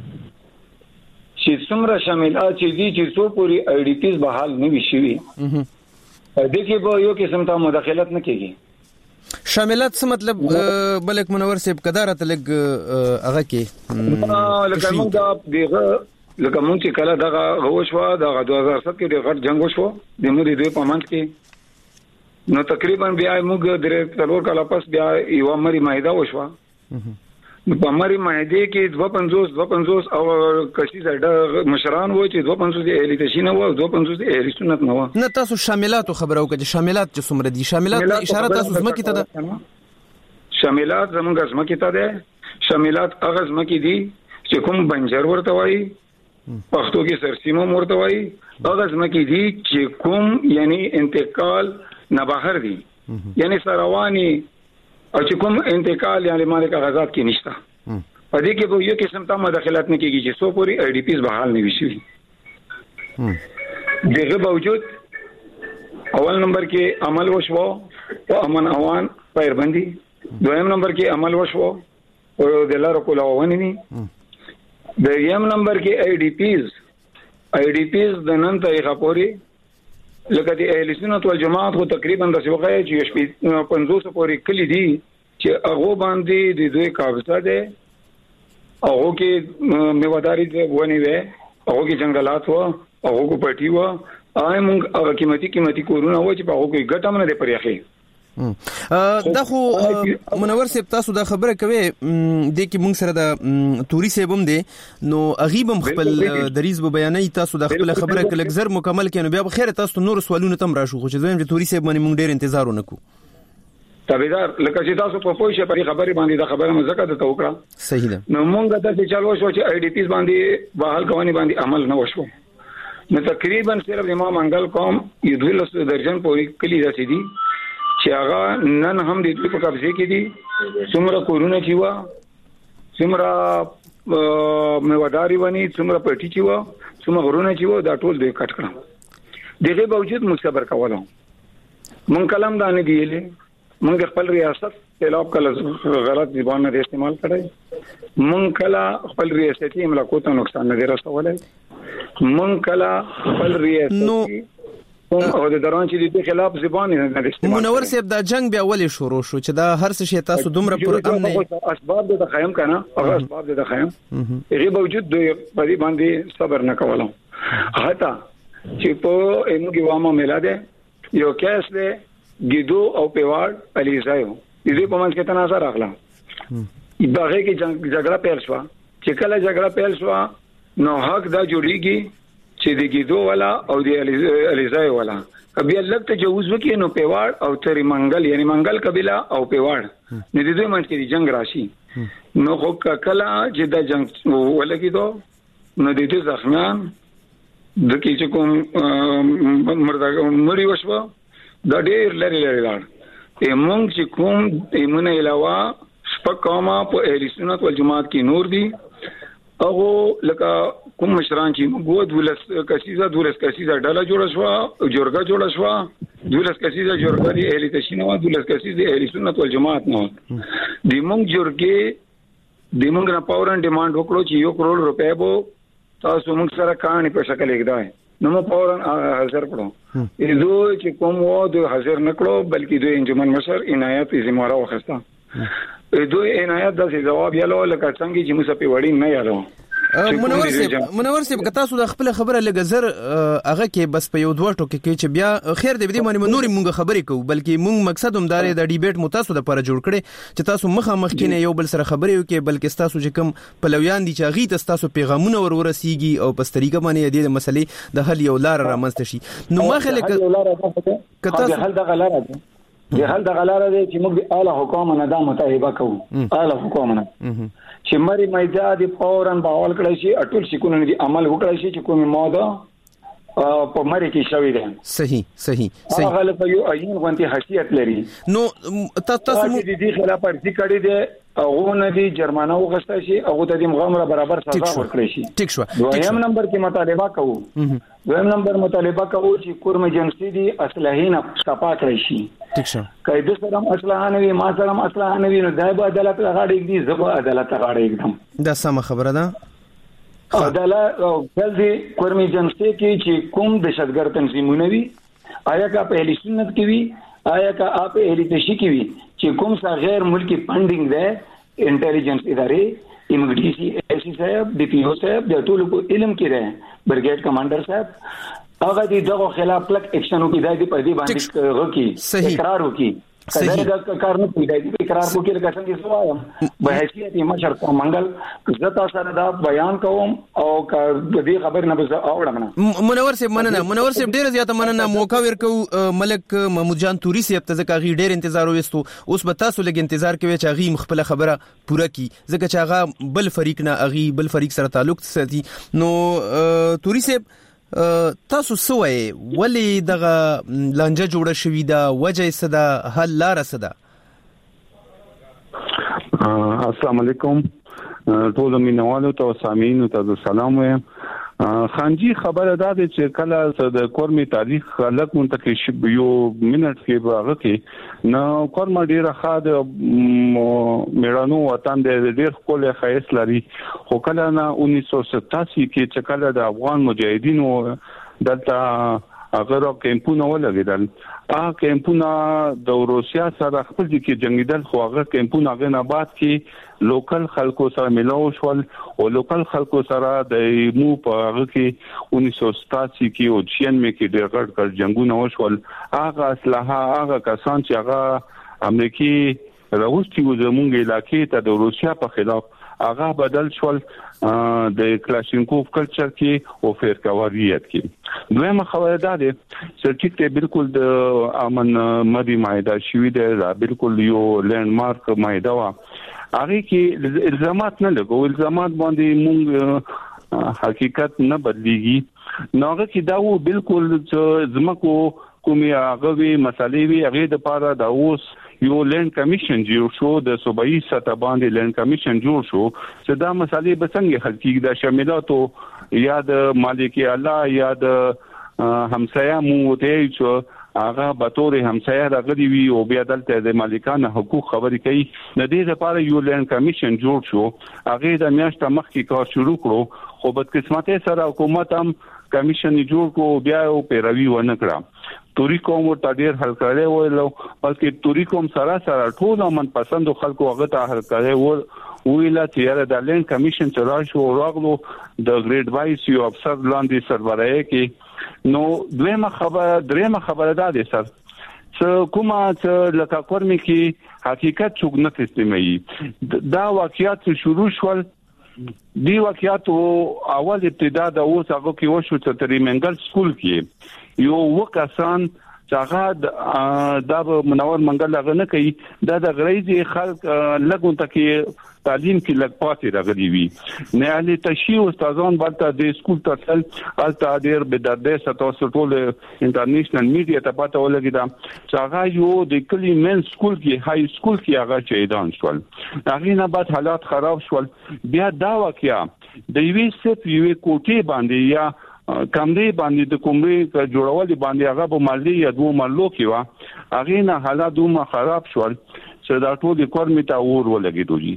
چې څومره شاملات چې دي چې څو پوری آی ډی پیز بحال نه وي شوی د کې به یو قسم ته مداخلت نه کیږي.
شاملات څه مطلب ملک منور صاحب قدارت لګ هغه کې
لکه موږ دا دغه لکه موږ چې کله دغه غوښوا دغه 2007 کې د غټ جنگ وشو د موږ دوی په منځ کې نو تقریبا بیا موږ درې څلور کاله پس بیا یو مری معاهده وشو. په مری معاهده کې 250 او کشي زړه مشران وو چې 250 د اهل تشین او 250 د اهل سنت نه و.
نه تاسو شاملات خبرو کې شاملات چې څومره دي شاملات اشاره تاسو زمکه ته ده.
شاملات زموږ زمکه ته ده. شاملات هغه زمکه دي چې کوم بنجر ورته وایي پښتو کې سرسیمه ورته وایي هغه زمکه دي چې کوم یعنی انتقال نه بهر دي یعنی سروانی او چې کوم انتقال یعنی مال کاغذات کې نشته. په دې کې به یو قسم ته مداخلت نه کیږي چې سو پوری آی ډی پیز بحال نه وشي. دغه باوجود اول نمبر کې عمل وشو او امن اوان پایبندي. دویم نمبر کې عمل وشو او د لارو کولاونه ني. د یم نمبر کې آی ډی پیز د نن تاریخ پوري لکه د اهل سنت والجماعت خو تقریبا د سوغه چې 500 پورې کلی دي چې هغه باندې د دوی قابضه ده. هغه کې میواداری ونی وې هغه کې جنگلات و هغه کو پټي و آی مونږ هغه قیمتي کورونه و چې په هغه کې ګټه نه ده پرېخي.
دا خو منور صاحب تاسو دا خبره کوي د کې مونږ سره د توري صاحبم دي نو غیبم خپل دریز به بیانې تاسو د خپل خبره کله زر مکمل کینو بیا بخیر تاسو نور سوالونه تم راشو خو چې زم چې توري صاحب باندې مونږ ډیر انتظار ونکو.
تابعدار لکه چې تاسو په پوښتنه پرې خبري باندې دا خبره مزکه د توکړه
صحیح ده.
نو مونږ د څه چالو شو چې آی ډی پیز باندې بحال کوي باندې عمل نه وشو. نو تقریبا صرف امام منګل قوم یو دلس درجن پورې کلی رسیدي چې هغه نن هم د دې په قبضه کې دي. څومره کورونه چې و څومره میواداری ونی څومره پټی چې و څومره غرونه چې و دا ټول دې کټ کړم. دغه باوجود مصبر کولم مونږ کلام دانه دیلې مونږ خپل ریاست خلاف کله غلط زبان نه استعمال کړی. مونږ کله خپل ریاستي مملکت ته نقصان نه رسولای. مونږ کله خپل ریاستي او د دران چې د خلاف زبان نه استعمال.
منور صاحب دا جنگ بیا ولې شروع شو چې دا هر څه شی تاسو دومره پر امن
اسباب د خیم کنه هغه اسباب د خیم هغه باوجود د پدې باندې صبر نه کولم. هتا چې په موږ وامه ملاده یو کیس له ګیدو او پیواړ علیزایو دې په منځ کې تنازع راغله. دغه کې جګړه پیل شو چې کله جګړه پیل شو نو حق دا جوړیږي چې د ګیدو والا او د علیزای والا کبي لږ تجاوز وکړي نو پیواړ او تری منګل یعنی منګل قبيله او پیواړ نه د دوی منځ کې جنگ راشي. نو خو کله چې دا جنگ ولګیدو نو د دې زخمیان د کې چې کوم مړی وشو دا ډېر لري لاړ. موږ چې کوم ایمونه علاوه شپږ په اهل سنت والجماعت کې نور دي هغه لکه کوم مشران چې موږ دولس کسیزه ډله جوړه شو جوړګه جوړه شو 12 کسیزه جوړګه دی اهل تشین او 12 کسیزه اهل سنت والجماعت نه دی. موږ جوړګه د موږ نه پاورن ډیماند وکړو چې 1 کروڑ روپے بو تاسو موږ سره کہانی په شکل لیکدای نو مو پاورن حاضر کړو. دوی چې کوم وو دوی حاضر نکړو بلکې دوی انجمن مشر عنایت زمواره وخسته. دوی عنایت د جواب یالو لکه څنګه چې موږ په وړین نه یالو.
منور صاحب که تاسو د خپل خبره لګزر هغه کې بس په یو دوه ټکو کې چې بیا خیر دې دې باندې نورې مونږ خبرې کوو بلکې مونږ مقصد هم دار د ډیبیټ متاسو د لپاره جوړ کړي چې تاسو مخامخ کې یو بل سره خبرې وکړي بلکې تاسو چې کوم پلویان دي چې غي تاسو پیغامونه ورسیږي او په طریقه باندې د مسلې د حل یو لار رامنځته شي. نو ما خلک که تاسو حل د غلاره
د حل د غلاره دی چې موږ د اعلی حکومت نه دا مطالبه کوو اعلی حکومت نه چې مری مېدا د فورن باول کړی شي اټول شکونه دي عمل وکړي شي چې کومه موده په مری کې شوی دی.
صحیح
هغه له یو عین غونتی حیثیت لري.
نو تاسو
د دې خلاف ورزي کړی دی او نه دي جرمانه وغستا شي او ته د مغامره برابر سزا ورکړي شي.
ټیک شو.
دویم نمبر کې مطالبه کوو چې کورم جنسي دي اسلحې نه صفا کړی شي.
ټیک شو.
کله سره اسلحه نه وي ما سره اسلحه نه وي نو دای په عدالت لغاړي دي زبر عدالت لغاړي एकदम
دا سم خبره ده.
عدالت جلدی کورم جنسي کې چې کوم دهشتګرد تنظیمونه وي آیا کا په اهل سنت کې وي آیا کا اپ اهل تشی کې وي چې کوم څه غیر ملکی فندینګ ده انټيليجنس ادارې ایمګډي سی صاحب ډي پی او صاحب د ټولو په علم کې ده برګیډ کمانډر صاحب هغه دغه خلاف پلک اکشن وکړي د دې په دې باندې وکړي اقرار وکړي کله کار نه کوي د اقرار وکړي لکه څنګه سوایم به حیثیت مشر منګل زتا سره دا بیان کوم او د دې خبر نه بز اوړم نه
منور صاحب ډیر زیاته مننه موقع ورکو ملک محمود جان توري صاحب ته ځکه غي ډیر انتظار وستو اوس به تاسو لګ انتظار کوي چې غي مخبل خبره پوره کی ځکه چې هغه بل فریق نه غي بل فریق سره تعلق ساتي. نو توري صاحب تاسو سوې ولی دغه لانجه جوړه شوې ده وجه صدا حل لار صدا.
السلام علیکم ټول مینوالو ته سامعین ته سلام وایم. خانجی خبره ده چې کله د کورمي تاریخ خلک منتقل یو منټ کې باغ کې نو کورم ډیره خاد میرانو وطن د ډیر کول خیس لري خو کله نه 1987 کې چې کله د افغان مجاهدینو دلته هغه کمپونه ولګیدل هغه کمپونه د روسیا سره خپل کې جنگیدل خو هغه کمپونه هغه نه بعد کې لوکل خلکو سره ملاو شول او لوکل خلکو سره د مو په هغه کې 1987 کې او 96 کې ډېر غټ جنگونه وشول. هغه اسلحه هغه کسان چې هغه امریکای راوستي و زمونږ علاقې ته د روسیا په خلاف هغه بدل شول د کلاشینکوف کلچر کې او فرقواریت کې. دویمه خبره ده چې ټیک بالکل د امن مدي مایده شوی ده بالکل یو لینډ مارک مایده وا هغه کې الزامات نه لګو الزامات باندې مونږ حقیقت نه بدليږي نو هغه کې دا و بالکل زمکو کومي هغه وی مسالې وی هغه د پاره دا اوس یو لینډ کمیشن جوړ شو د صوبایي سطح باندې لینډ کمیشن جوړ شو چې دا مسالې به څنګه حل کیږي د شاملاتو یا د مالکی الله یا د همسایه مو ته چې هغه به تور همسایه راغلي وي او بیا دلته د مالکانو حقوق خبرې کوي د دې لپاره یو لینډ کمیشن جوړ شو هغه د میاشتې مخکې کار شروع کړو خو بدقسمتۍ سره حکومت هم کمیشن جوړ کو بیا او پیروي ونه کړه. توري کوم ورته ډیر حل کړي وو بلکې توري کوم سره ټول من پسند خلکو هغه ته حل کړي ویلا چې د لین کمیشن چې شو راغلو د ګریډ وایس یو افسر لاندې سربراهي کې نو درېمه خبره ده سر څه کومه چې لکه کورمي کې حقیقت څوک نه تسلیمي دا واقعیت شروع شول دی واقعیت اول ابتدا د اوس هغه کې وشو چې تریمنګل سکول کې یو وکاسان چې هغه د منور منګل هغه نه کوي د غریزي خلک لګون ته کې تعلیم کې لګ پاتې راغلي وي نه علي تشي استادان ورته د سکول ترڅل الته ډیر به د دې ستاسو ټول انټرنیشنل میډیا ته پاتې ولګی دا چې هغه یو د کلی من سکول کې های سکول کې هغه چیدان شول هغه نه بعد حالات خراب شول بیا دا واقعیا د یوې صرف یوې کوټې باندې یا کمرې باندې د کومرې جوړول باندې هغه په مالي یا دوه مالو کې وا هغه نه حالات دوه خراب شول چې دا ټول د کورمي ته ور ولګیدوږي.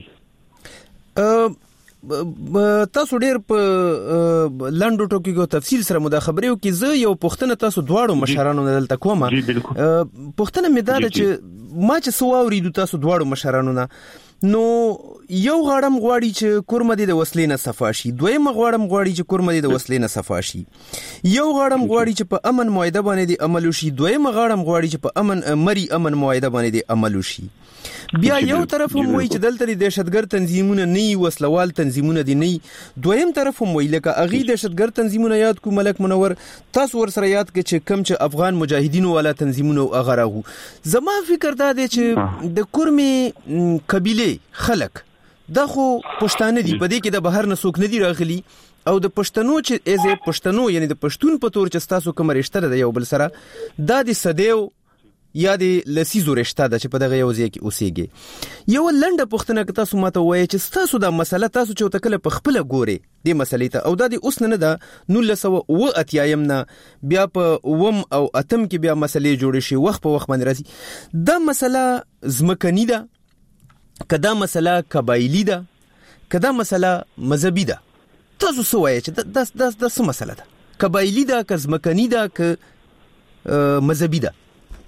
تاسو ډیر په لنډو ټکو کې تفصیل سره مداخبره یو کې زه یو پښتنه تاسو دواړو مشرانو دلته کومه پښتنه مې دا چې ما چې سو اوریدو تاسو دواړو مشرانو نه نو یو غاړم غواړي چې کورمه د وسلې نه صفا شي، دویم غاړم غواړي چې کورمه د وسلې نه صفا شي، یو غاړم غواړي چې په امن معاهده باندې د عمل وشي، دویم غاړم غواړي چې په امن معاهده باندې د عمل وشي. بیا یو طرف هم وایي چې دلته د دهشتګر تنظیمونه نه وي، وسلوال تنظیمونه دي نه، دویم طرف هم وایي لکه اغي دهشتګر تنظیمونه یاد کو ملک منور تاسو ور سره یاد کې چې کم چې افغان مجاهدینو والا تنظیمونه هغه راغو. زما فکر دا دی چې د کورمې قبيله خلک دا خو پښتانه دي، په دې کې د بهر نه څوک نه دي راغلي، او د پښتنو چې ایزه پښتنو یعنی د پښتون په تور چې تاسو کوم رشتہ ده یو بل سره دا د صدیو یا د لسیزو رشتہ ده چې په دغه یو ځای کې اوسېږي. یو لنډه پوښتنه که تاسو ماته وایي چې تاسو دا مسله تاسو چې تکله په خپل ګوري د مسلې ته، او دا د اوس نه ده 1980 نه بیا په وم او اتم کې بیا مسلې جوړې شي، وخت په وخت باندې راځي، دا مسله زمکنی ده کدا مسله قبایلی ده کدا مسله مذهبي ده، تاسو څه وایي چې دا څه مسله ده؟ قبایلی ده که زمکنی ده که مذهبي ده؟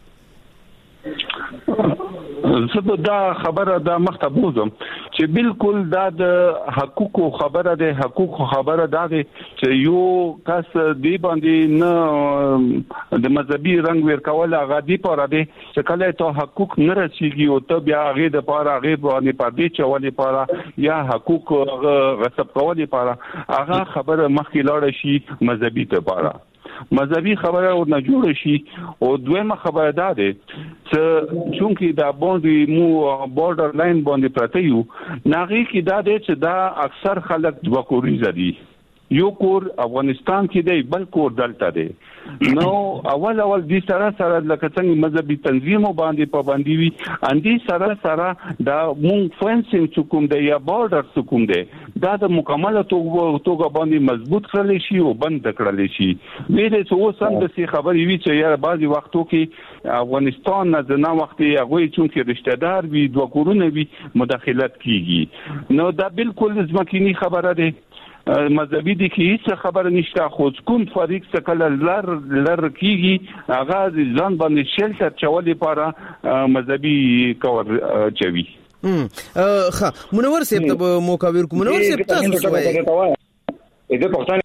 زه دا خبره دا مختبوزم چې بالکل دا د حقوقو خبره ده. حقوقو خبره ده چې یو کس دی باندې نه د مذهبي رنگ ورکول هغه دی پاره ده چې کله ته حقوق نه رسیږي او ته بیا هغه د پاره هغه باندې پدې چولې پاره یا حقوق غصب کولې پاره هغه خبره مخکې لاړ شي مذهبي ته پاره، مذهبي خبره او نه جوړ شي. او دویمه خبره ده چې چونکی دا باندې مو بورډر لاین باندې پراته یو ناغي کې دا ده چې دا اکثر خلک دوه کوري زدي، یو کور افغانستان کې دی بل کور دلته دی. نو اول دې سره لکه څنګه مذهبي تنظیم باندې پابندي وي اندې سره دا مونږ فنسینګ چکم دی یا بورډر چکم دی دا د مکمله توګه باندې مضبوط کړل شي او بند کړل شي. ویلې چې اوس هم د څه خبرې وی چې یا بعضي وختو کې افغانستان نه نه وخت هغه چې رشتہ دار وي دوه کورونه وي مداخلت کیږي. نو دا بالکل ځمکینی خبره ده، مذهبي دي کې هیڅ خبره نشته. خو کوم فریق څخه لر کیږي هغه ځان باندې شلټر چولې لپاره مذهبي کور چوي.
ها منور صاحب ته موقع ورکوم. منور صاحب تاسو وایي
دې پښتنه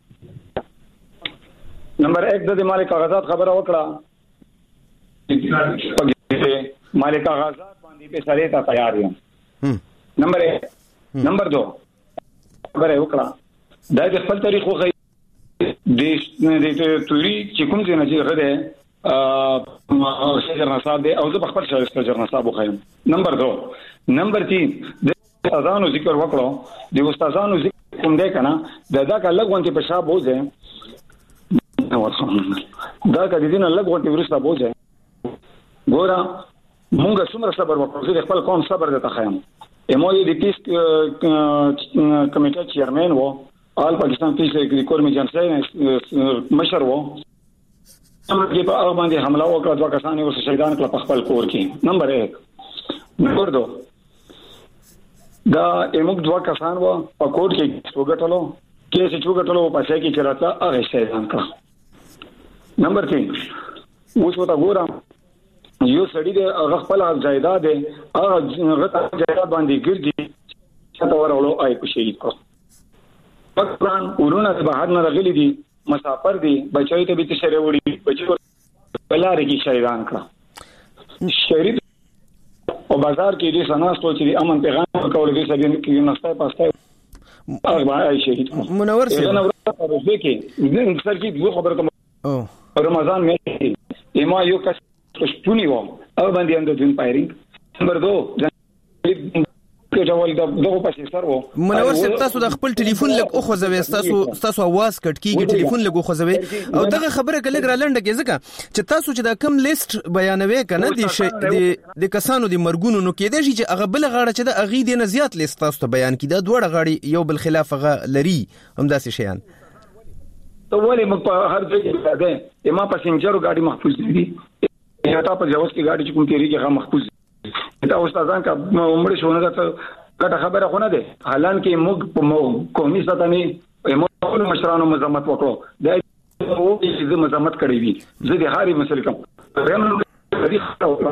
نمبر 1 د مالک کاغذات خبره وکړه، مالک کاغذات باندې به سره ته تیار یم. نمبر 1 نمبر 2 خبره وکړه دا د خپل تاریخ وخی د توري چې کوم ځای نه چې غره شجر نصاب دی او زه په خپل شجر نصاب وخایم. نمبر 2 نمبر 3 د استادانو ذکر وکړو، د استادانو ذکر کوم دی کنه دا کا لګونته په شاب وځي دا کا د دې نه لګونته ورسته وځي. ګوره مونږه څومره صبر وکړو، زه خپل قوم صبر دته خایم. اموی د پیس کمیټه چیرمن وو، آل پاکستان پیس کور می جنسای مشر وو، امر کې په هغه باندې حمله وکړه، دوه کسان یې ورسره شهیدان کړل په خپل کور کې. نمبر 1 نمبر 2 دا موږ دوه کسان وو په کور کې وګټلو کې چې وګټلو په ځای کې چرته هغه شهیدان کړل. نمبر 3 اوس وتا ګورم یو سړی د هغه خپل ځایداد دی هغه ځایداد باندې ګرځي چې تا ورولو آی کو شهید کو. پاکستان ورونه د بهر نه راغلي دي، مسافر دي، بچای ته به تشری وړي، بچو بلاره کې شهیدان کړه. شهید او بازار کې دې سناستو چې امن پیغام کول دي سبین کې نسته پاسته هغه آی شهید.
منور سره
نو ورته کې د سر کې دوه خبره ته رمضان مې ایما یو کس پښتوني و او باندې اند جون فایرینګ. نمبر 2 کې ډول دغه پاسې سر و.
منور صاحب تاسو د خپل ټلیفون لګ او خوځوي، تاسو आवाज کټ کیږي، ټلیفون لګ او خوځوي او دغه خبره کله ګرالنده کې ځکه چې تاسو چې دا کم لیست بیانوي کنه د کسانو د مرګونو نو کې دی چې هغه بل غاړه چې د اغي د نه زیات لیست تاسو ته بیان کړي، دا دوړه غاړي یو بل خلاف هغه لري همداسې شیان.
ته ولې موږ په هر ځای کې ده ایما پاسنجرو ګاډي محفوظ دي یا تا په جواز کې ګاډي چې کوم تیریږي هغه محفوظ دي. دا استادان کا عمر شونه دا کټه خبره خونه ده. حالان کې موږ قومي ستنې موږ مشرانو مزامت وکړو، دا چې مزامت کړی وي زه د هاري مسلې کوم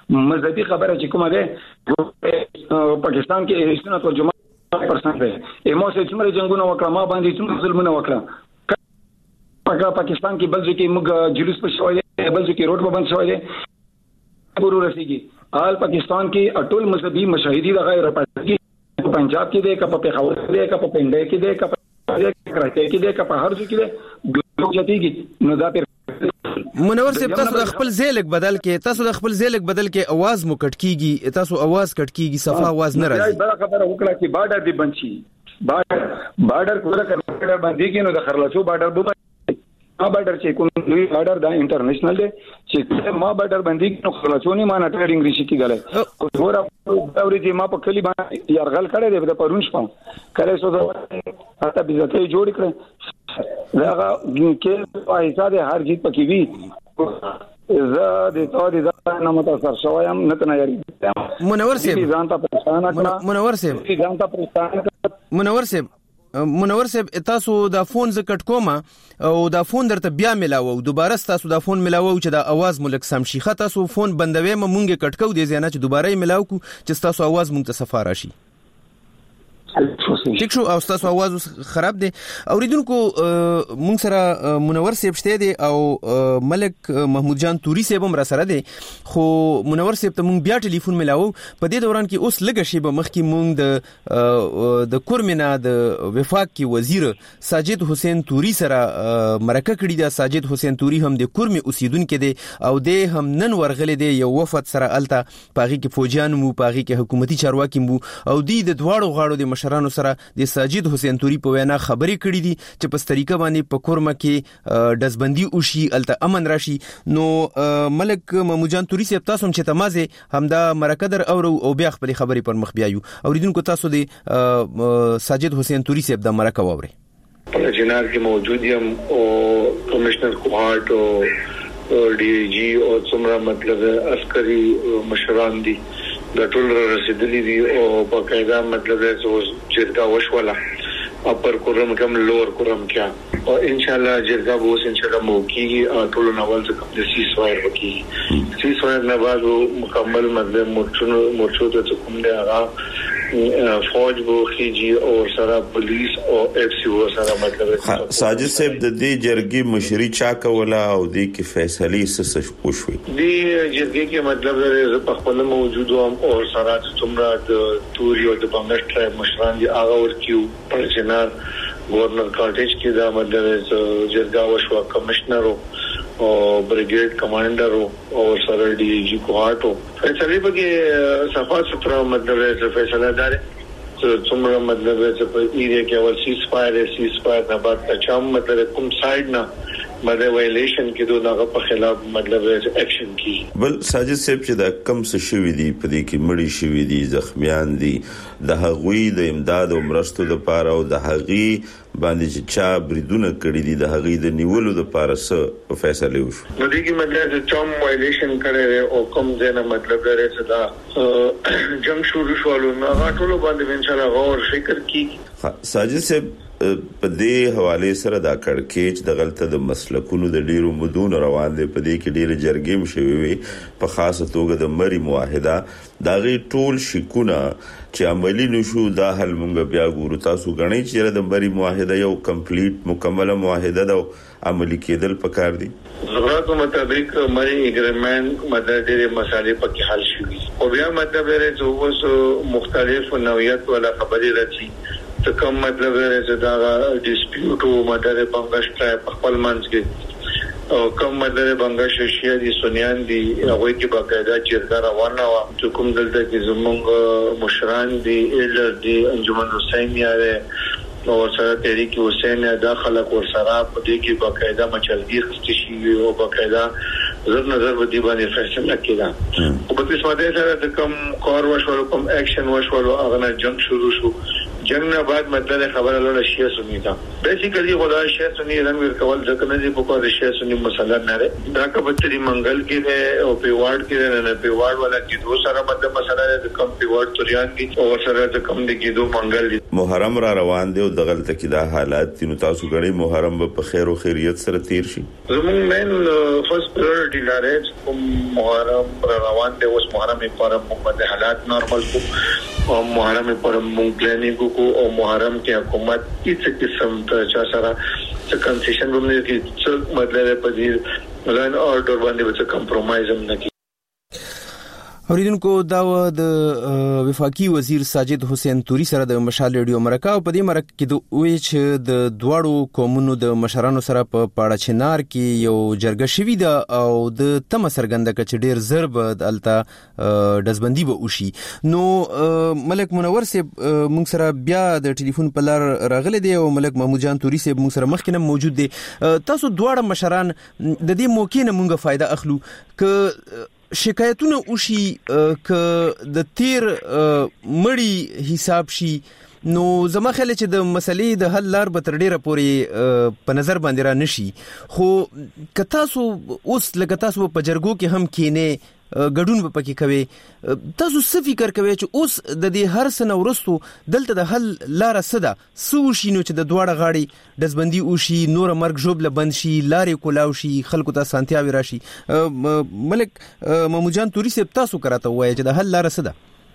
مذهبي خبره چې کومه ده پاکستان کې سنت والجماعت پرسنټ ده ایمو سه څومره جنگونه وکړه ما باندې څومره ظلمونه وکړه پاکستان کې بل ځکه موږ جلوس په شوې بل ځکه روډ په بند شوې ضرور رسیږي حال پاکستان کې اټول مذهبي مشاهدي د غیر پاکستاني پنجاب کې ده کپ په خاور کې ده کپ په پنډه کې ده کپ کراچۍ کې ده کپ هر ځای کې ده ګلو جاتيږي نو دا
منور صاحب تاسو د خپل ځلک بدل کې आवाज مو کټ کیږي تاسو आवाज کټ کیږي صفه आवाज نه راځي
دا خبره وکړه چې بارډر دی بنشي بارډر کوله کړه باندې کې نو د خرلاسو بارډر به ما بارډر چې کوم لوی بارډر دا انټرنیشنل دی چې ما بارډر باندې نو خرلاسو نه ما نټ انګلیش کې غلې ګور اوري چې ما په کلی باندې يرغل کړي دی په پرونش په کله سو دا هاته بيزته جوړ کړ دا کې ایسا ده هر جیت پکې وی زه د تاسو د نه متاثر شوم نه تنه یاري
منور صاحب تاسو دا فون زکټ کومه او دا فون درته بیا ملاوو دوباره تاسو دا فون ملاوو چې دا आवाज ملک سم شي خاطر تاسو فون بندوي مونږه کټکو دي ځنه چې دوباره ملاو کو چې تاسو आवाज مونږ ته سفاره شي ټیک شو او تاسو आवाज خراب دي اوریدونکو مونږ سره منور صاحب شته دي او ملک محمود جان توري صاحب هم را سره دي خو منور صاحب ته مونږ بیا ټلیفون ملاو په دې دوران کې اوس لګه شی به مخ کې مونږ د کورمنا د وفاق کې وزیر ساجد حسین توري سره مرکه کړی دا ساجد حسین توري هم د کورمي اوسیدونکو دي او د هم نن ورغلي دي یو وفد سره الته پاغي کې فوجان مو پاغي کې حکومتي چارواکي مو او د دواړو غاړو د مشرانو سره د ساجد حسین توري په وینا خبرې کړې دي چې په طریقه باندې په کورمه کې دزبندي وشي الته امن راشي نو ملک محمود جان توري صاحب تاسو چې تمازه همدا مرکدر او بیا خپل خبرې پر مخ بیايو اوریدونکو تاسو د ساجد حسین توري صاحب د مرکه ووري
په جنار کې موجود یم او کمشنر کوهارت او ډي جي او څومره مطلب عسکري مشران دي د ټول رسیدلی دي او په قاعده مطلب چې دا وشوله اپر کورم کم لور کورم کیا او ان شاء الله جرګه به ان شاء الله موکیږي ټول نوول څخه د سیس وایر وکړي سیس وایر نه بعد مکمل مطلب مرچو ته کوم دی هغه فوج بو خيجي او سره پولیس او اف سی او سره مطلب
ساجد صاحب د دې جرګي مشري چا کوله او د کې فیصله سس پوښوي
دی جرګي کې مطلب په خپل موجود او سره څومره د توري او د بنگش ټرایب مشران دي هغه ورکیو پر جنرال گورنر کاټیج کې دا مطلب جرګه وشو کمشنر او بریګیډ کمانډر او سره ډي جی کوهارت فیصله به صفات ستره مطلب فیصله دار څومره مطلب چې په ایریا کې اول سیس فایر نه بعد اچام مطلب کوم سایډ نه مده وایلیشن کې دوه په خلاف مطلب اکشن کی
بل ساجد صاحب چې دا کم څه شوی دی په دې کې مړی شوی دي زخمیان دي د هغوی د امداد او مرستو لپاره او د هغوی باندې چې چا بریدونه کړی دي د هغوی د نیولو لپاره څه فیصله وشو
نو دې کې مطلب چې چم وایلیشن کړي او کوم ځنه مطلب لري چې دا جنگ شروع شول نو ټول باندې ان شاء الله غور فکر کی
ساجد صاحب په دې حواله سره دا کړکېچ د غلطه د مسلکونو د ډیرو مدون روان دي په دې کې ډیره جرګې مشوي وي په خاصه توګه د مری معاهده دا غي ټول شکونه چې عملی نشو دا حل مونږ بیا ګورو تاسو غنئ چې د مری معاهده یو کمپلیټ مکمله معاهده ده عملی کېدل پکار دي
ضرورت مطابق مری اګریمنت مدد ډېر مسالې پکې حل شوي او بیا مطلب لري چې اوس مختلف نوعیت ولا خبرې راځي څه کوم مطلب لري چې دا ډیسپیوټ او مدد بنگش ټرایب خپل منځ کې او کوم مدد بنگش شیا دي سنیان دي هغه کې باقاعده چیرته روانه و چې کوم دلته کې زمونږ مشران دي ایلر دي انجمن حسین یاره او سره تحریک حسین داخله کور سره په دې کې باقاعده مچلګي خستې شي او باقاعده زر نظر ودی باندې فیصله کړه او په دې سمته سره د کوم کار وشو کوم اکشن وشو هغه نه جنگ شروع شو جنگ نه بعد مطلب خبره لونه شیعه سنی تا بیسیکلی خدا شیعه سنی رنگ ورکول ځکه نه دی په کوم شیعه سنی مسله نه ده دا کبتري منګل کې ده او پیواړ کې نه پیواړ ولا کې دوه سره مطلب مسله ده کم پیواړ توریان کې او سره د کم دي کې دوه منګل دي.
محرم را روان دی او دغه تکي دا حالات نو تاسو غړي محرم په خیر او خیریت سره تیر شي.
زمون مین فرست پرایورټي لاره کوم محرم روان دی اوس محرم په اړه حالات نارمل کو او محرم پر مونږ پلانینګ کو او محرم کې حکومت هیڅ قسم ته چا سره څه کنسیشن هم نه کوي څه مطلب په دې لاین اورډر باندې څه کمپرمایز هم نه کوي.
اوریدونکو دا د وفاقي وزیر ساجد حسین توري سره د مشال ریډیو مرکه په دې مرکه کې د وی چې د دواړو قومونو د مشرانو سره په پاړه چنار کې یو جرګه شوې ده او د تم سرګنده کچ ډیر ضرب دلته دزبندي به وشي. نو ملک منور سه موږ سره بیا د ټلیفون په لار راغله دی او ملک محمود جان توري سه موږ سره مخکې موجود دي. تاسو دواړه مشران د دې موقع نه موږ فائدہ اخلو ک شکایتونه وشي ک د تیر مړی حساب شي. نو زما خیال چې د مسلې د حل لار به تر ډیره پورې په نظر باندې را نشي خو که تاسو اوس لکه تاسو په جرګو کې هم کینې ګډون به پکې کوي تاسو څه فکر کوي چې اوس د دې هر څه نورستو دلته د حل لار څه ده څه شي نو چې د دواړه غاړي دزبندي وشي نور مرګ جوړ لبند شي لارې کولاو شي خلکو ته سانتیاوي راشي. ملک محمود جان توري سه تاسو کراته وایي چې د حل لار څه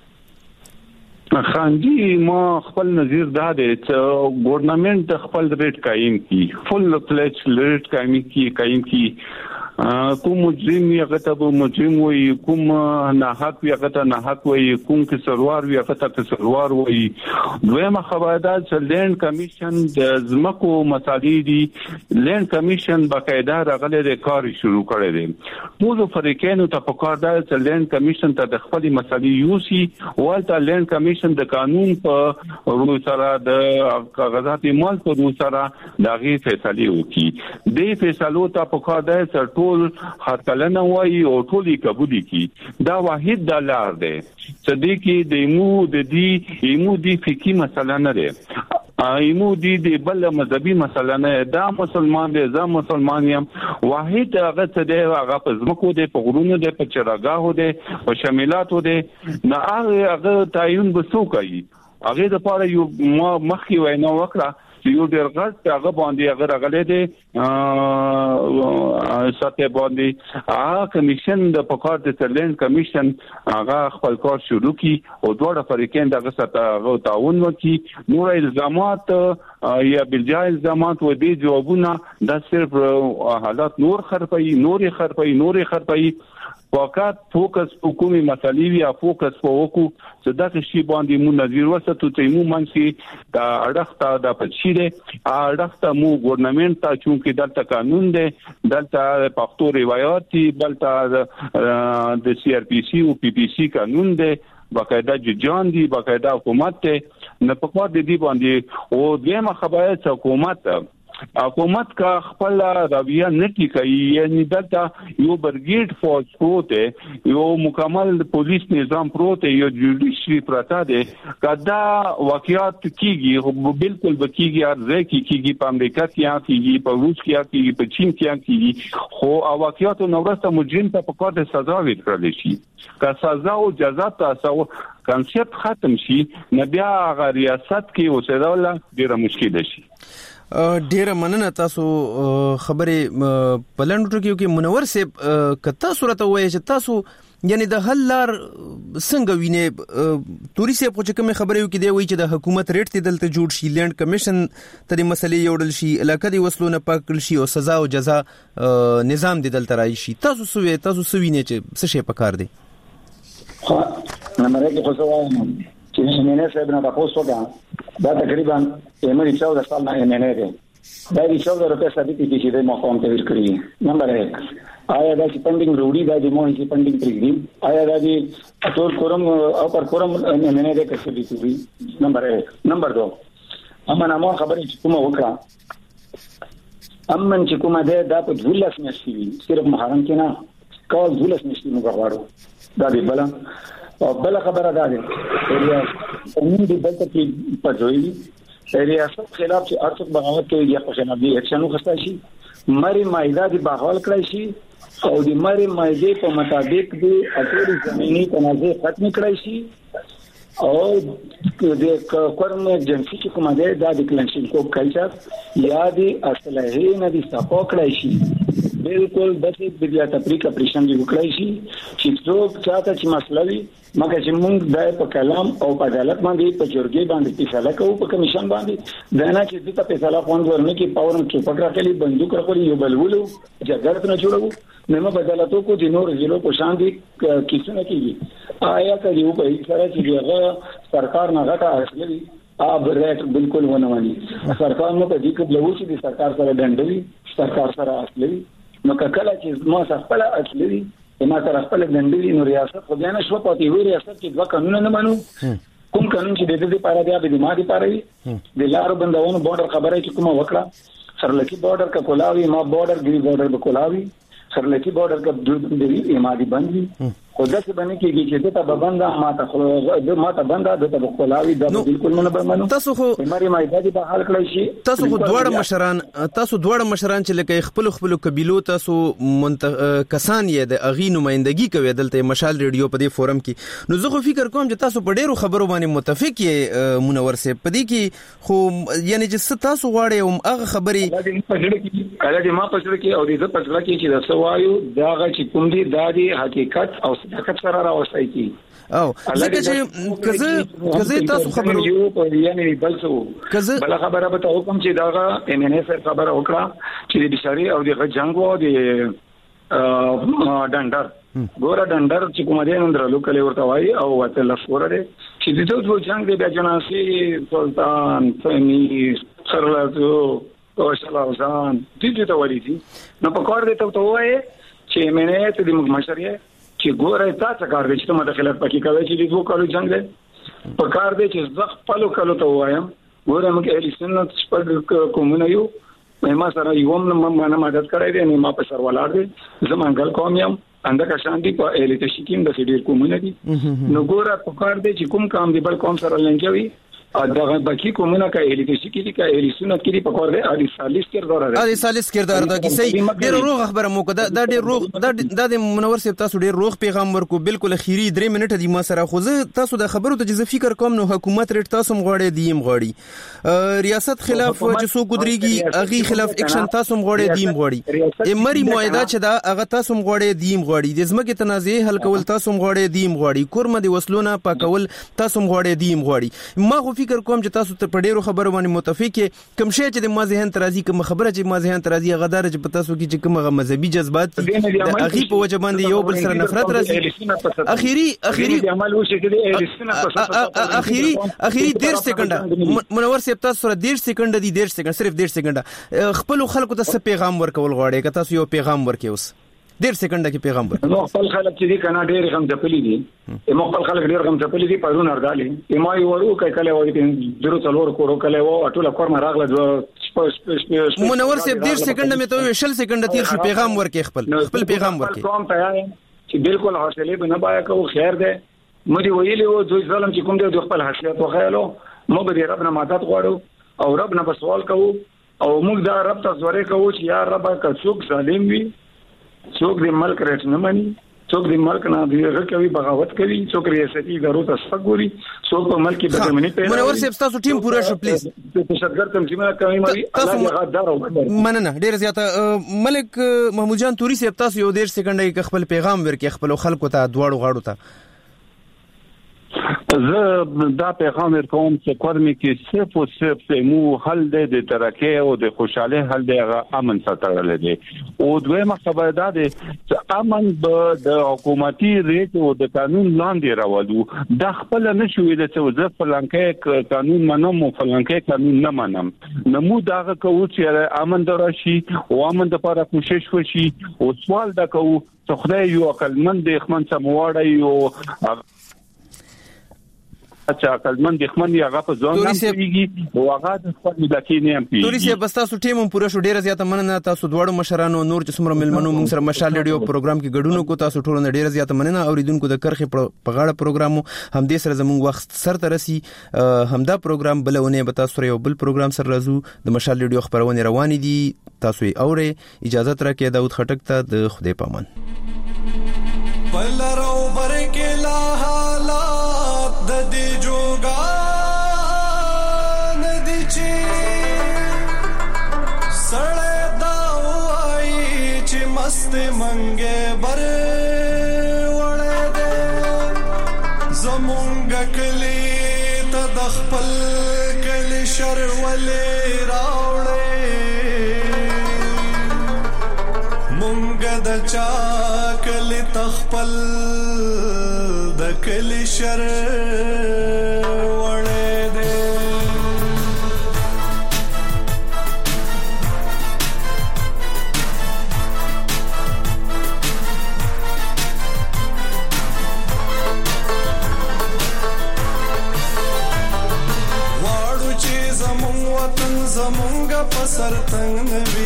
ده؟
خانجی ما خپل نظر دا دی چې ګورنمنت خپل ریټ قائم کی فل فلیج ریټ قائم کی کوم مجرم یا غته مجرم وي کوم نه حق یا غته نه حق وي کوم کې سروار وي غته کې سروار وي. دویمه خبره ده چې لینډ کمیشن د زمکو مسالې دي لینډ کمیشن باقاعده راغلي د کار شروع کړی دی. ټول فریقینو ته پکار ده چې لینډ کمیشن ته د خپل مسالې یوسي ولته لینډ کمیشن د قانون په رو سره د کاغذات مال په رو سره دغه فیصله وکړي. د فیصلو ته پکار ده چې ټول خاطلنه وای او ټولي قبول کی دا واحد د لار دی چې د کې د ایمو دی فقہی مسله نه ده ایمو دی د بل مذهبي مسله نه دا مسلمان دی زه مسلمان یم واحد هغه څه دی هغه په زمکو دی په غرونو دی په چراګاهو دی په شاملاتو دی نه هغه تعین بسو کوي هغه د پاره یو مخکې وینا وکړه یو ډیر غټ هغه باندې هغه راغلي دي ساته باندې کمیشن د پکار د ترلند کمیشن هغه خپل کار شروع کی او دوه فریقین دغه ساته تعاون وکي نور الزامات یا بلجا الزامات و دې جوابونه د صرف حالات نور خرپي وقت فوکس حکومي مسالې یا فوکس په وکو چې دا شی باندې مو نظر وساتو چې مو منشي دا اړخته د پچیره اړخته مو ګورنمنت ته چې دلته قانون دی دلته پښتو روایت دی دلته د سی آر پی سی او پی پی سی قانون دی باقاعده ججان دی باقاعده حکومت ته نه پکوا د دې باندې او دغه خبره چې حکومت کا خپل رویه نتی کوي یعنی دلته یو برګیډ فورس پروت یو مکمل پولیس نظام پروت یو جوډیشري پراته ده کدا واقعیت کیږي بالکل بکیږي ارزه کیږي په امریکا کې کیږي په روس کې کیږي په چین کې کیږي خو واقعیت نو ورسته مجرم ته په کار سزا ورکړل شي که سزا او جزا تاسو کنسپټ ختم شي نه بیا غ ریاست کې اوسېدل ډیره مشکل شي.
ډیره مننه تاسو خبره پلانډو کې منور سه کتا صورت وایي چې تاسو یعنی د حل لار څنګه ویني توري سه په کومه خبره یو کې دی وایي چې د حکومت ریټ ته دلته جوړ شي لینډ کمیشن ته مسلې یوړل شي علاقې د وسلو نه پاکل شي او سزا او جزا نظام د دلته راځي شي تاسو سوینه چې څه شي پکار دی.
ها نمبر 1 خو وایم چې نه صاحب نه تاسو دا تقریبا یمري 14 سال نه نه دی دا د 14 روپے ثابت دي چې د مقام ته ورکړي. نمبر 1 آیا دا چې پندینګ روړي دا د مونږ چې پندینګ پرګریم آیا دا چې ټول کورم او پر کورم نه دی کړی دي. نمبر 1 نمبر 2 امنه ما خبرې چې کومه وکړه امن چې کومه ده دا په 12 میاشتې صرف محرم کې نه کال 12 میاشتې موږ غواړو دا دی بل او بل خبره ده موږ د بل ته پځوي ریاست خلاف چې ارڅ بغاوت کوي یا په خلاف دی اکشن وخسته شي مری مایده دی بغاول کړی شي او د مری مایده په مطابق دی اټول زمینی تنازع ختم کړی شي او د کورم جنسي چې کومه ده د کلنشن کوب کلچر یا د اصله نه دي سپو کړی شي بالکل د دې بیا تفریق اپریشن دی وکړی شي چې څوک چاته چې مسلوي مګر چې موږ د په کلام او په عدالت باندې په جرګې باندې فیصله کوو په کمیشن باندې دا نه چې د فیصله خوند ورنه کې پاورن کې پکړه کلی بندوق راخوري یو بلولو جګړه نه جوړو نو بدلاتو کو د نور ضلعو په شان دي کیسه کیږي آیا کوي په هیڅ سره چې هغه سرکار نه غټه اصلي اب ریټ بالکل ونه مانی سرکار نو په دې کې بلوي چې د سرکار سره ډنډوي سرکار سره اصلي نو کله چې ما خپل اصلي ما تر خپل ډنډوي نو ریاست خو بیا نه شو پاتې وي ریاست کې دوه قانون نه منو کوم قانون چې د دې لپاره دی د ما لپاره د لارو بندونو بورډر خبره چې کومه وکړه سرلکی بورډر کا کولاوي ما بورډر ګری بورډر به کولاوي سرلکی بورډر کا دوی امادي بندي خو دا څه باندې کېږي چې ته بندا ماته بندا د کولاوي دا بالکل نه منو
تاسو خو
مری مایدادي په حال کړی شي
تاسو خو دوړ مشران چې لکه خپل قبيلو تاسو کسان یې د اغي نمائندګي کوي دلته مشال ریډیو په دې فورم کې نو زه خو فکر کوم چې تاسو په ډیرو خبرو باندې متفق یې منور سي په دې کې خو یعنی چې تاسو غواړئ هغه خبرې
کله چې ما پښړ کې او دې پښړ کې چې تاسو وایو دا چې کوم دي د حقیقت او صداقت سره راوستای کی
او ځکه چې کزه تاسو خبرو
یو په یعنی بل خبره به ته حکم چې داغه ان ان اس خبره وکړه چې د بشری او د جنگو او د ډنډر ګوره ډنډر چې کومه دې نن درلو کله ورته وای او وته لفوره چې د دوه جنگ د جناسي سلطان فني سرلاتو او شلاوزان دې ته ورېدي نو په کار دې ته وای چې منه ته د مشريه چې ګوره تاسو کار دې چې مداخلت پکې کوي چې د دوه کالو جنگ دی په کار دې چې زغ پلو کالو ته وایم ګوره موږ اهل سنت په کومونه یو ما سره یو نه مدد کړی دی نه ما په سر ولاړ دی زمونږ قوم یم انده کا شانتي په اهل تشکیم د سړي کومونه دي نو ګوره په کار دې چې کوم کام دی بل قوم سره لنګوي دغه باقي کومونه کا اهل تشکیل کا اهل سنت کې په کار دی علي سالس کردار دا کی صحیح
ډیر روغ خبره مو دا ډیر روغ د منور صاحب تاسو ډیر روغ پیغام ورکو بالکل اخیری 3 منټه دی ما سره خو تاسو د خبرو ته چې فکر کوم نو حکومت ریټ تاسو مغواړي دیم غواړي ریاست خلاف چې سو ګدريږي اغي خلاف اکشن تاسو مغواړي دیم غواړي امري معاهده چې دا هغه تاسو مغواړي دیم غواړي د زمکه تنازع حل کول تاسو مغواړي دیم غواړي کورمه دی وسلونه پاکول تاسو مغواړي دیم غواړي ما خو فکر کوم چې تاسو ته په ډیرو خبرو باندې متفق یې کوم شی چې د ما ذهن ترازی کوم خبره چې ما ذهن ترازی غدار چې په تاسو کې چې کومه مذهبي جذبات د اخی په وجه باندې یو بل سره نفرت راځي اخیری 10 سکند منور صاحب تاسو سره 10 سکند دي 10 سکند صرف 10 سکند خپل خلکو ته پیغام ورکول غواړي که تاسو یو پیغام ورکې اوس 10 سکند کې پیغام ورکړه
نو خپل خلک چې دي کنه ډېر غم ځپلي دي مو خپل خلک ډېر غم ځپلي دي پرون اردالي ما یو ورو کله وایي چې درو څلور کورو کله و ټول کور ما راغله
منور صاحب 10 سکند مې ته 10 سکند تیر شو پیغام ورکې خپل پیغام ورکې
کوم ته چې بالکل حوصله به نه بایا کو خیر ده مې ویلي و دوی ظلم چې کوم دی خپل حیثیت وخیالو مو به رب نه مدد غواړو او رب نه سوال کوو او موږ دا رب ته زوره کوو چې یا رب که څوک ظالم وي څوک د ملک رټ نه مانی څوک د ملک نه دیغه کوي بغاوت کوي څوک ریاستي ادارو ته سپګوري څوک په ملک کې بدمنی پیدا
منور صاحب تاسو ټیم پورا شو پلیز
تشدد تنظیمونه کوي مری الله غدار
مننه ډیر زیاته ملک محمود جان توري صاحب تاسو یو 10 سکند کې خپل پیغام ورکې خپل خلکو ته دواړو غاړو ته
زه دا پیغام ورکوم چې کورمي کې صرف او صرف مو حل د ترقه او د خوشاله حل د امن ساتل دي او دویمه خبره ده چې امن د حکومتي ریټ او د قانون لاندې راوړو د خپل نشوي د چې فلانکې قانون منم او فلانکې قانون نه منم نمو داغه کوو چې امن درشي او امن لپاره کوشش وشي او سوال دا کوو چې خدای یو عقلمند خمن سمواړی یو چې عقلمن دښمن یې هغه په ځوان نه پیږي او هغه د خپل ملکي نه هم پیږي.
توري سي بس تاسو ټیم هم پوره شو، ډیره زیاته مننه تاسو دواړو مشرانو نور چې څومره ملمنو موږ سره مشال ریډیو پروګرام کې ګډون کو، تاسو ټول نه ډیره زیاته مننه. اوریدونکو د کرخه په غاړه پروګرامو هم دې سره زموږ وخت سر ته رسی، همدا پروګرام بلونه به تاسو یو بل پروګرام سره راځو. د مشال ریډیو خبرونه روان دي، تاسو یې اورئ. اجازه ترکه داود خټک ته د خدای پامان.
بلرو برکلا حالات د دې جوګا ندی چی سړې دا وای چې مست منګه بر وړې دې زمونږ کلی ته د خپل کلی شر ولې راوړې مونږ د چا کلی تخپل د کلی شر وړې دې واړو چې زمونږ وطن زمونږ په سر تنګ نوي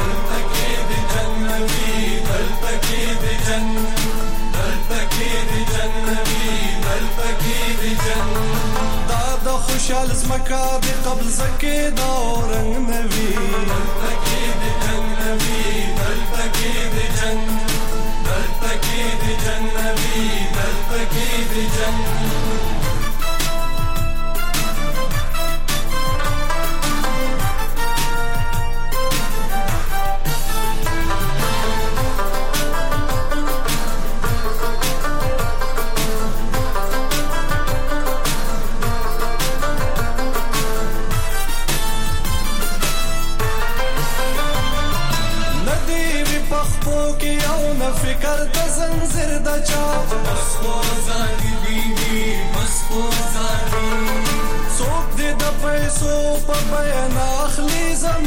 خوشحال زمکا د قبل زکه دا رنگ نوی دلتکی د جنگ نوی دلتکی د جنگ دلتکی د جنگ نوی دلتکی د جنگ فکر د زنجیر د چا مسخو زادي بيبي مسخو زادي څوک دې د پیسو په بیان اخلي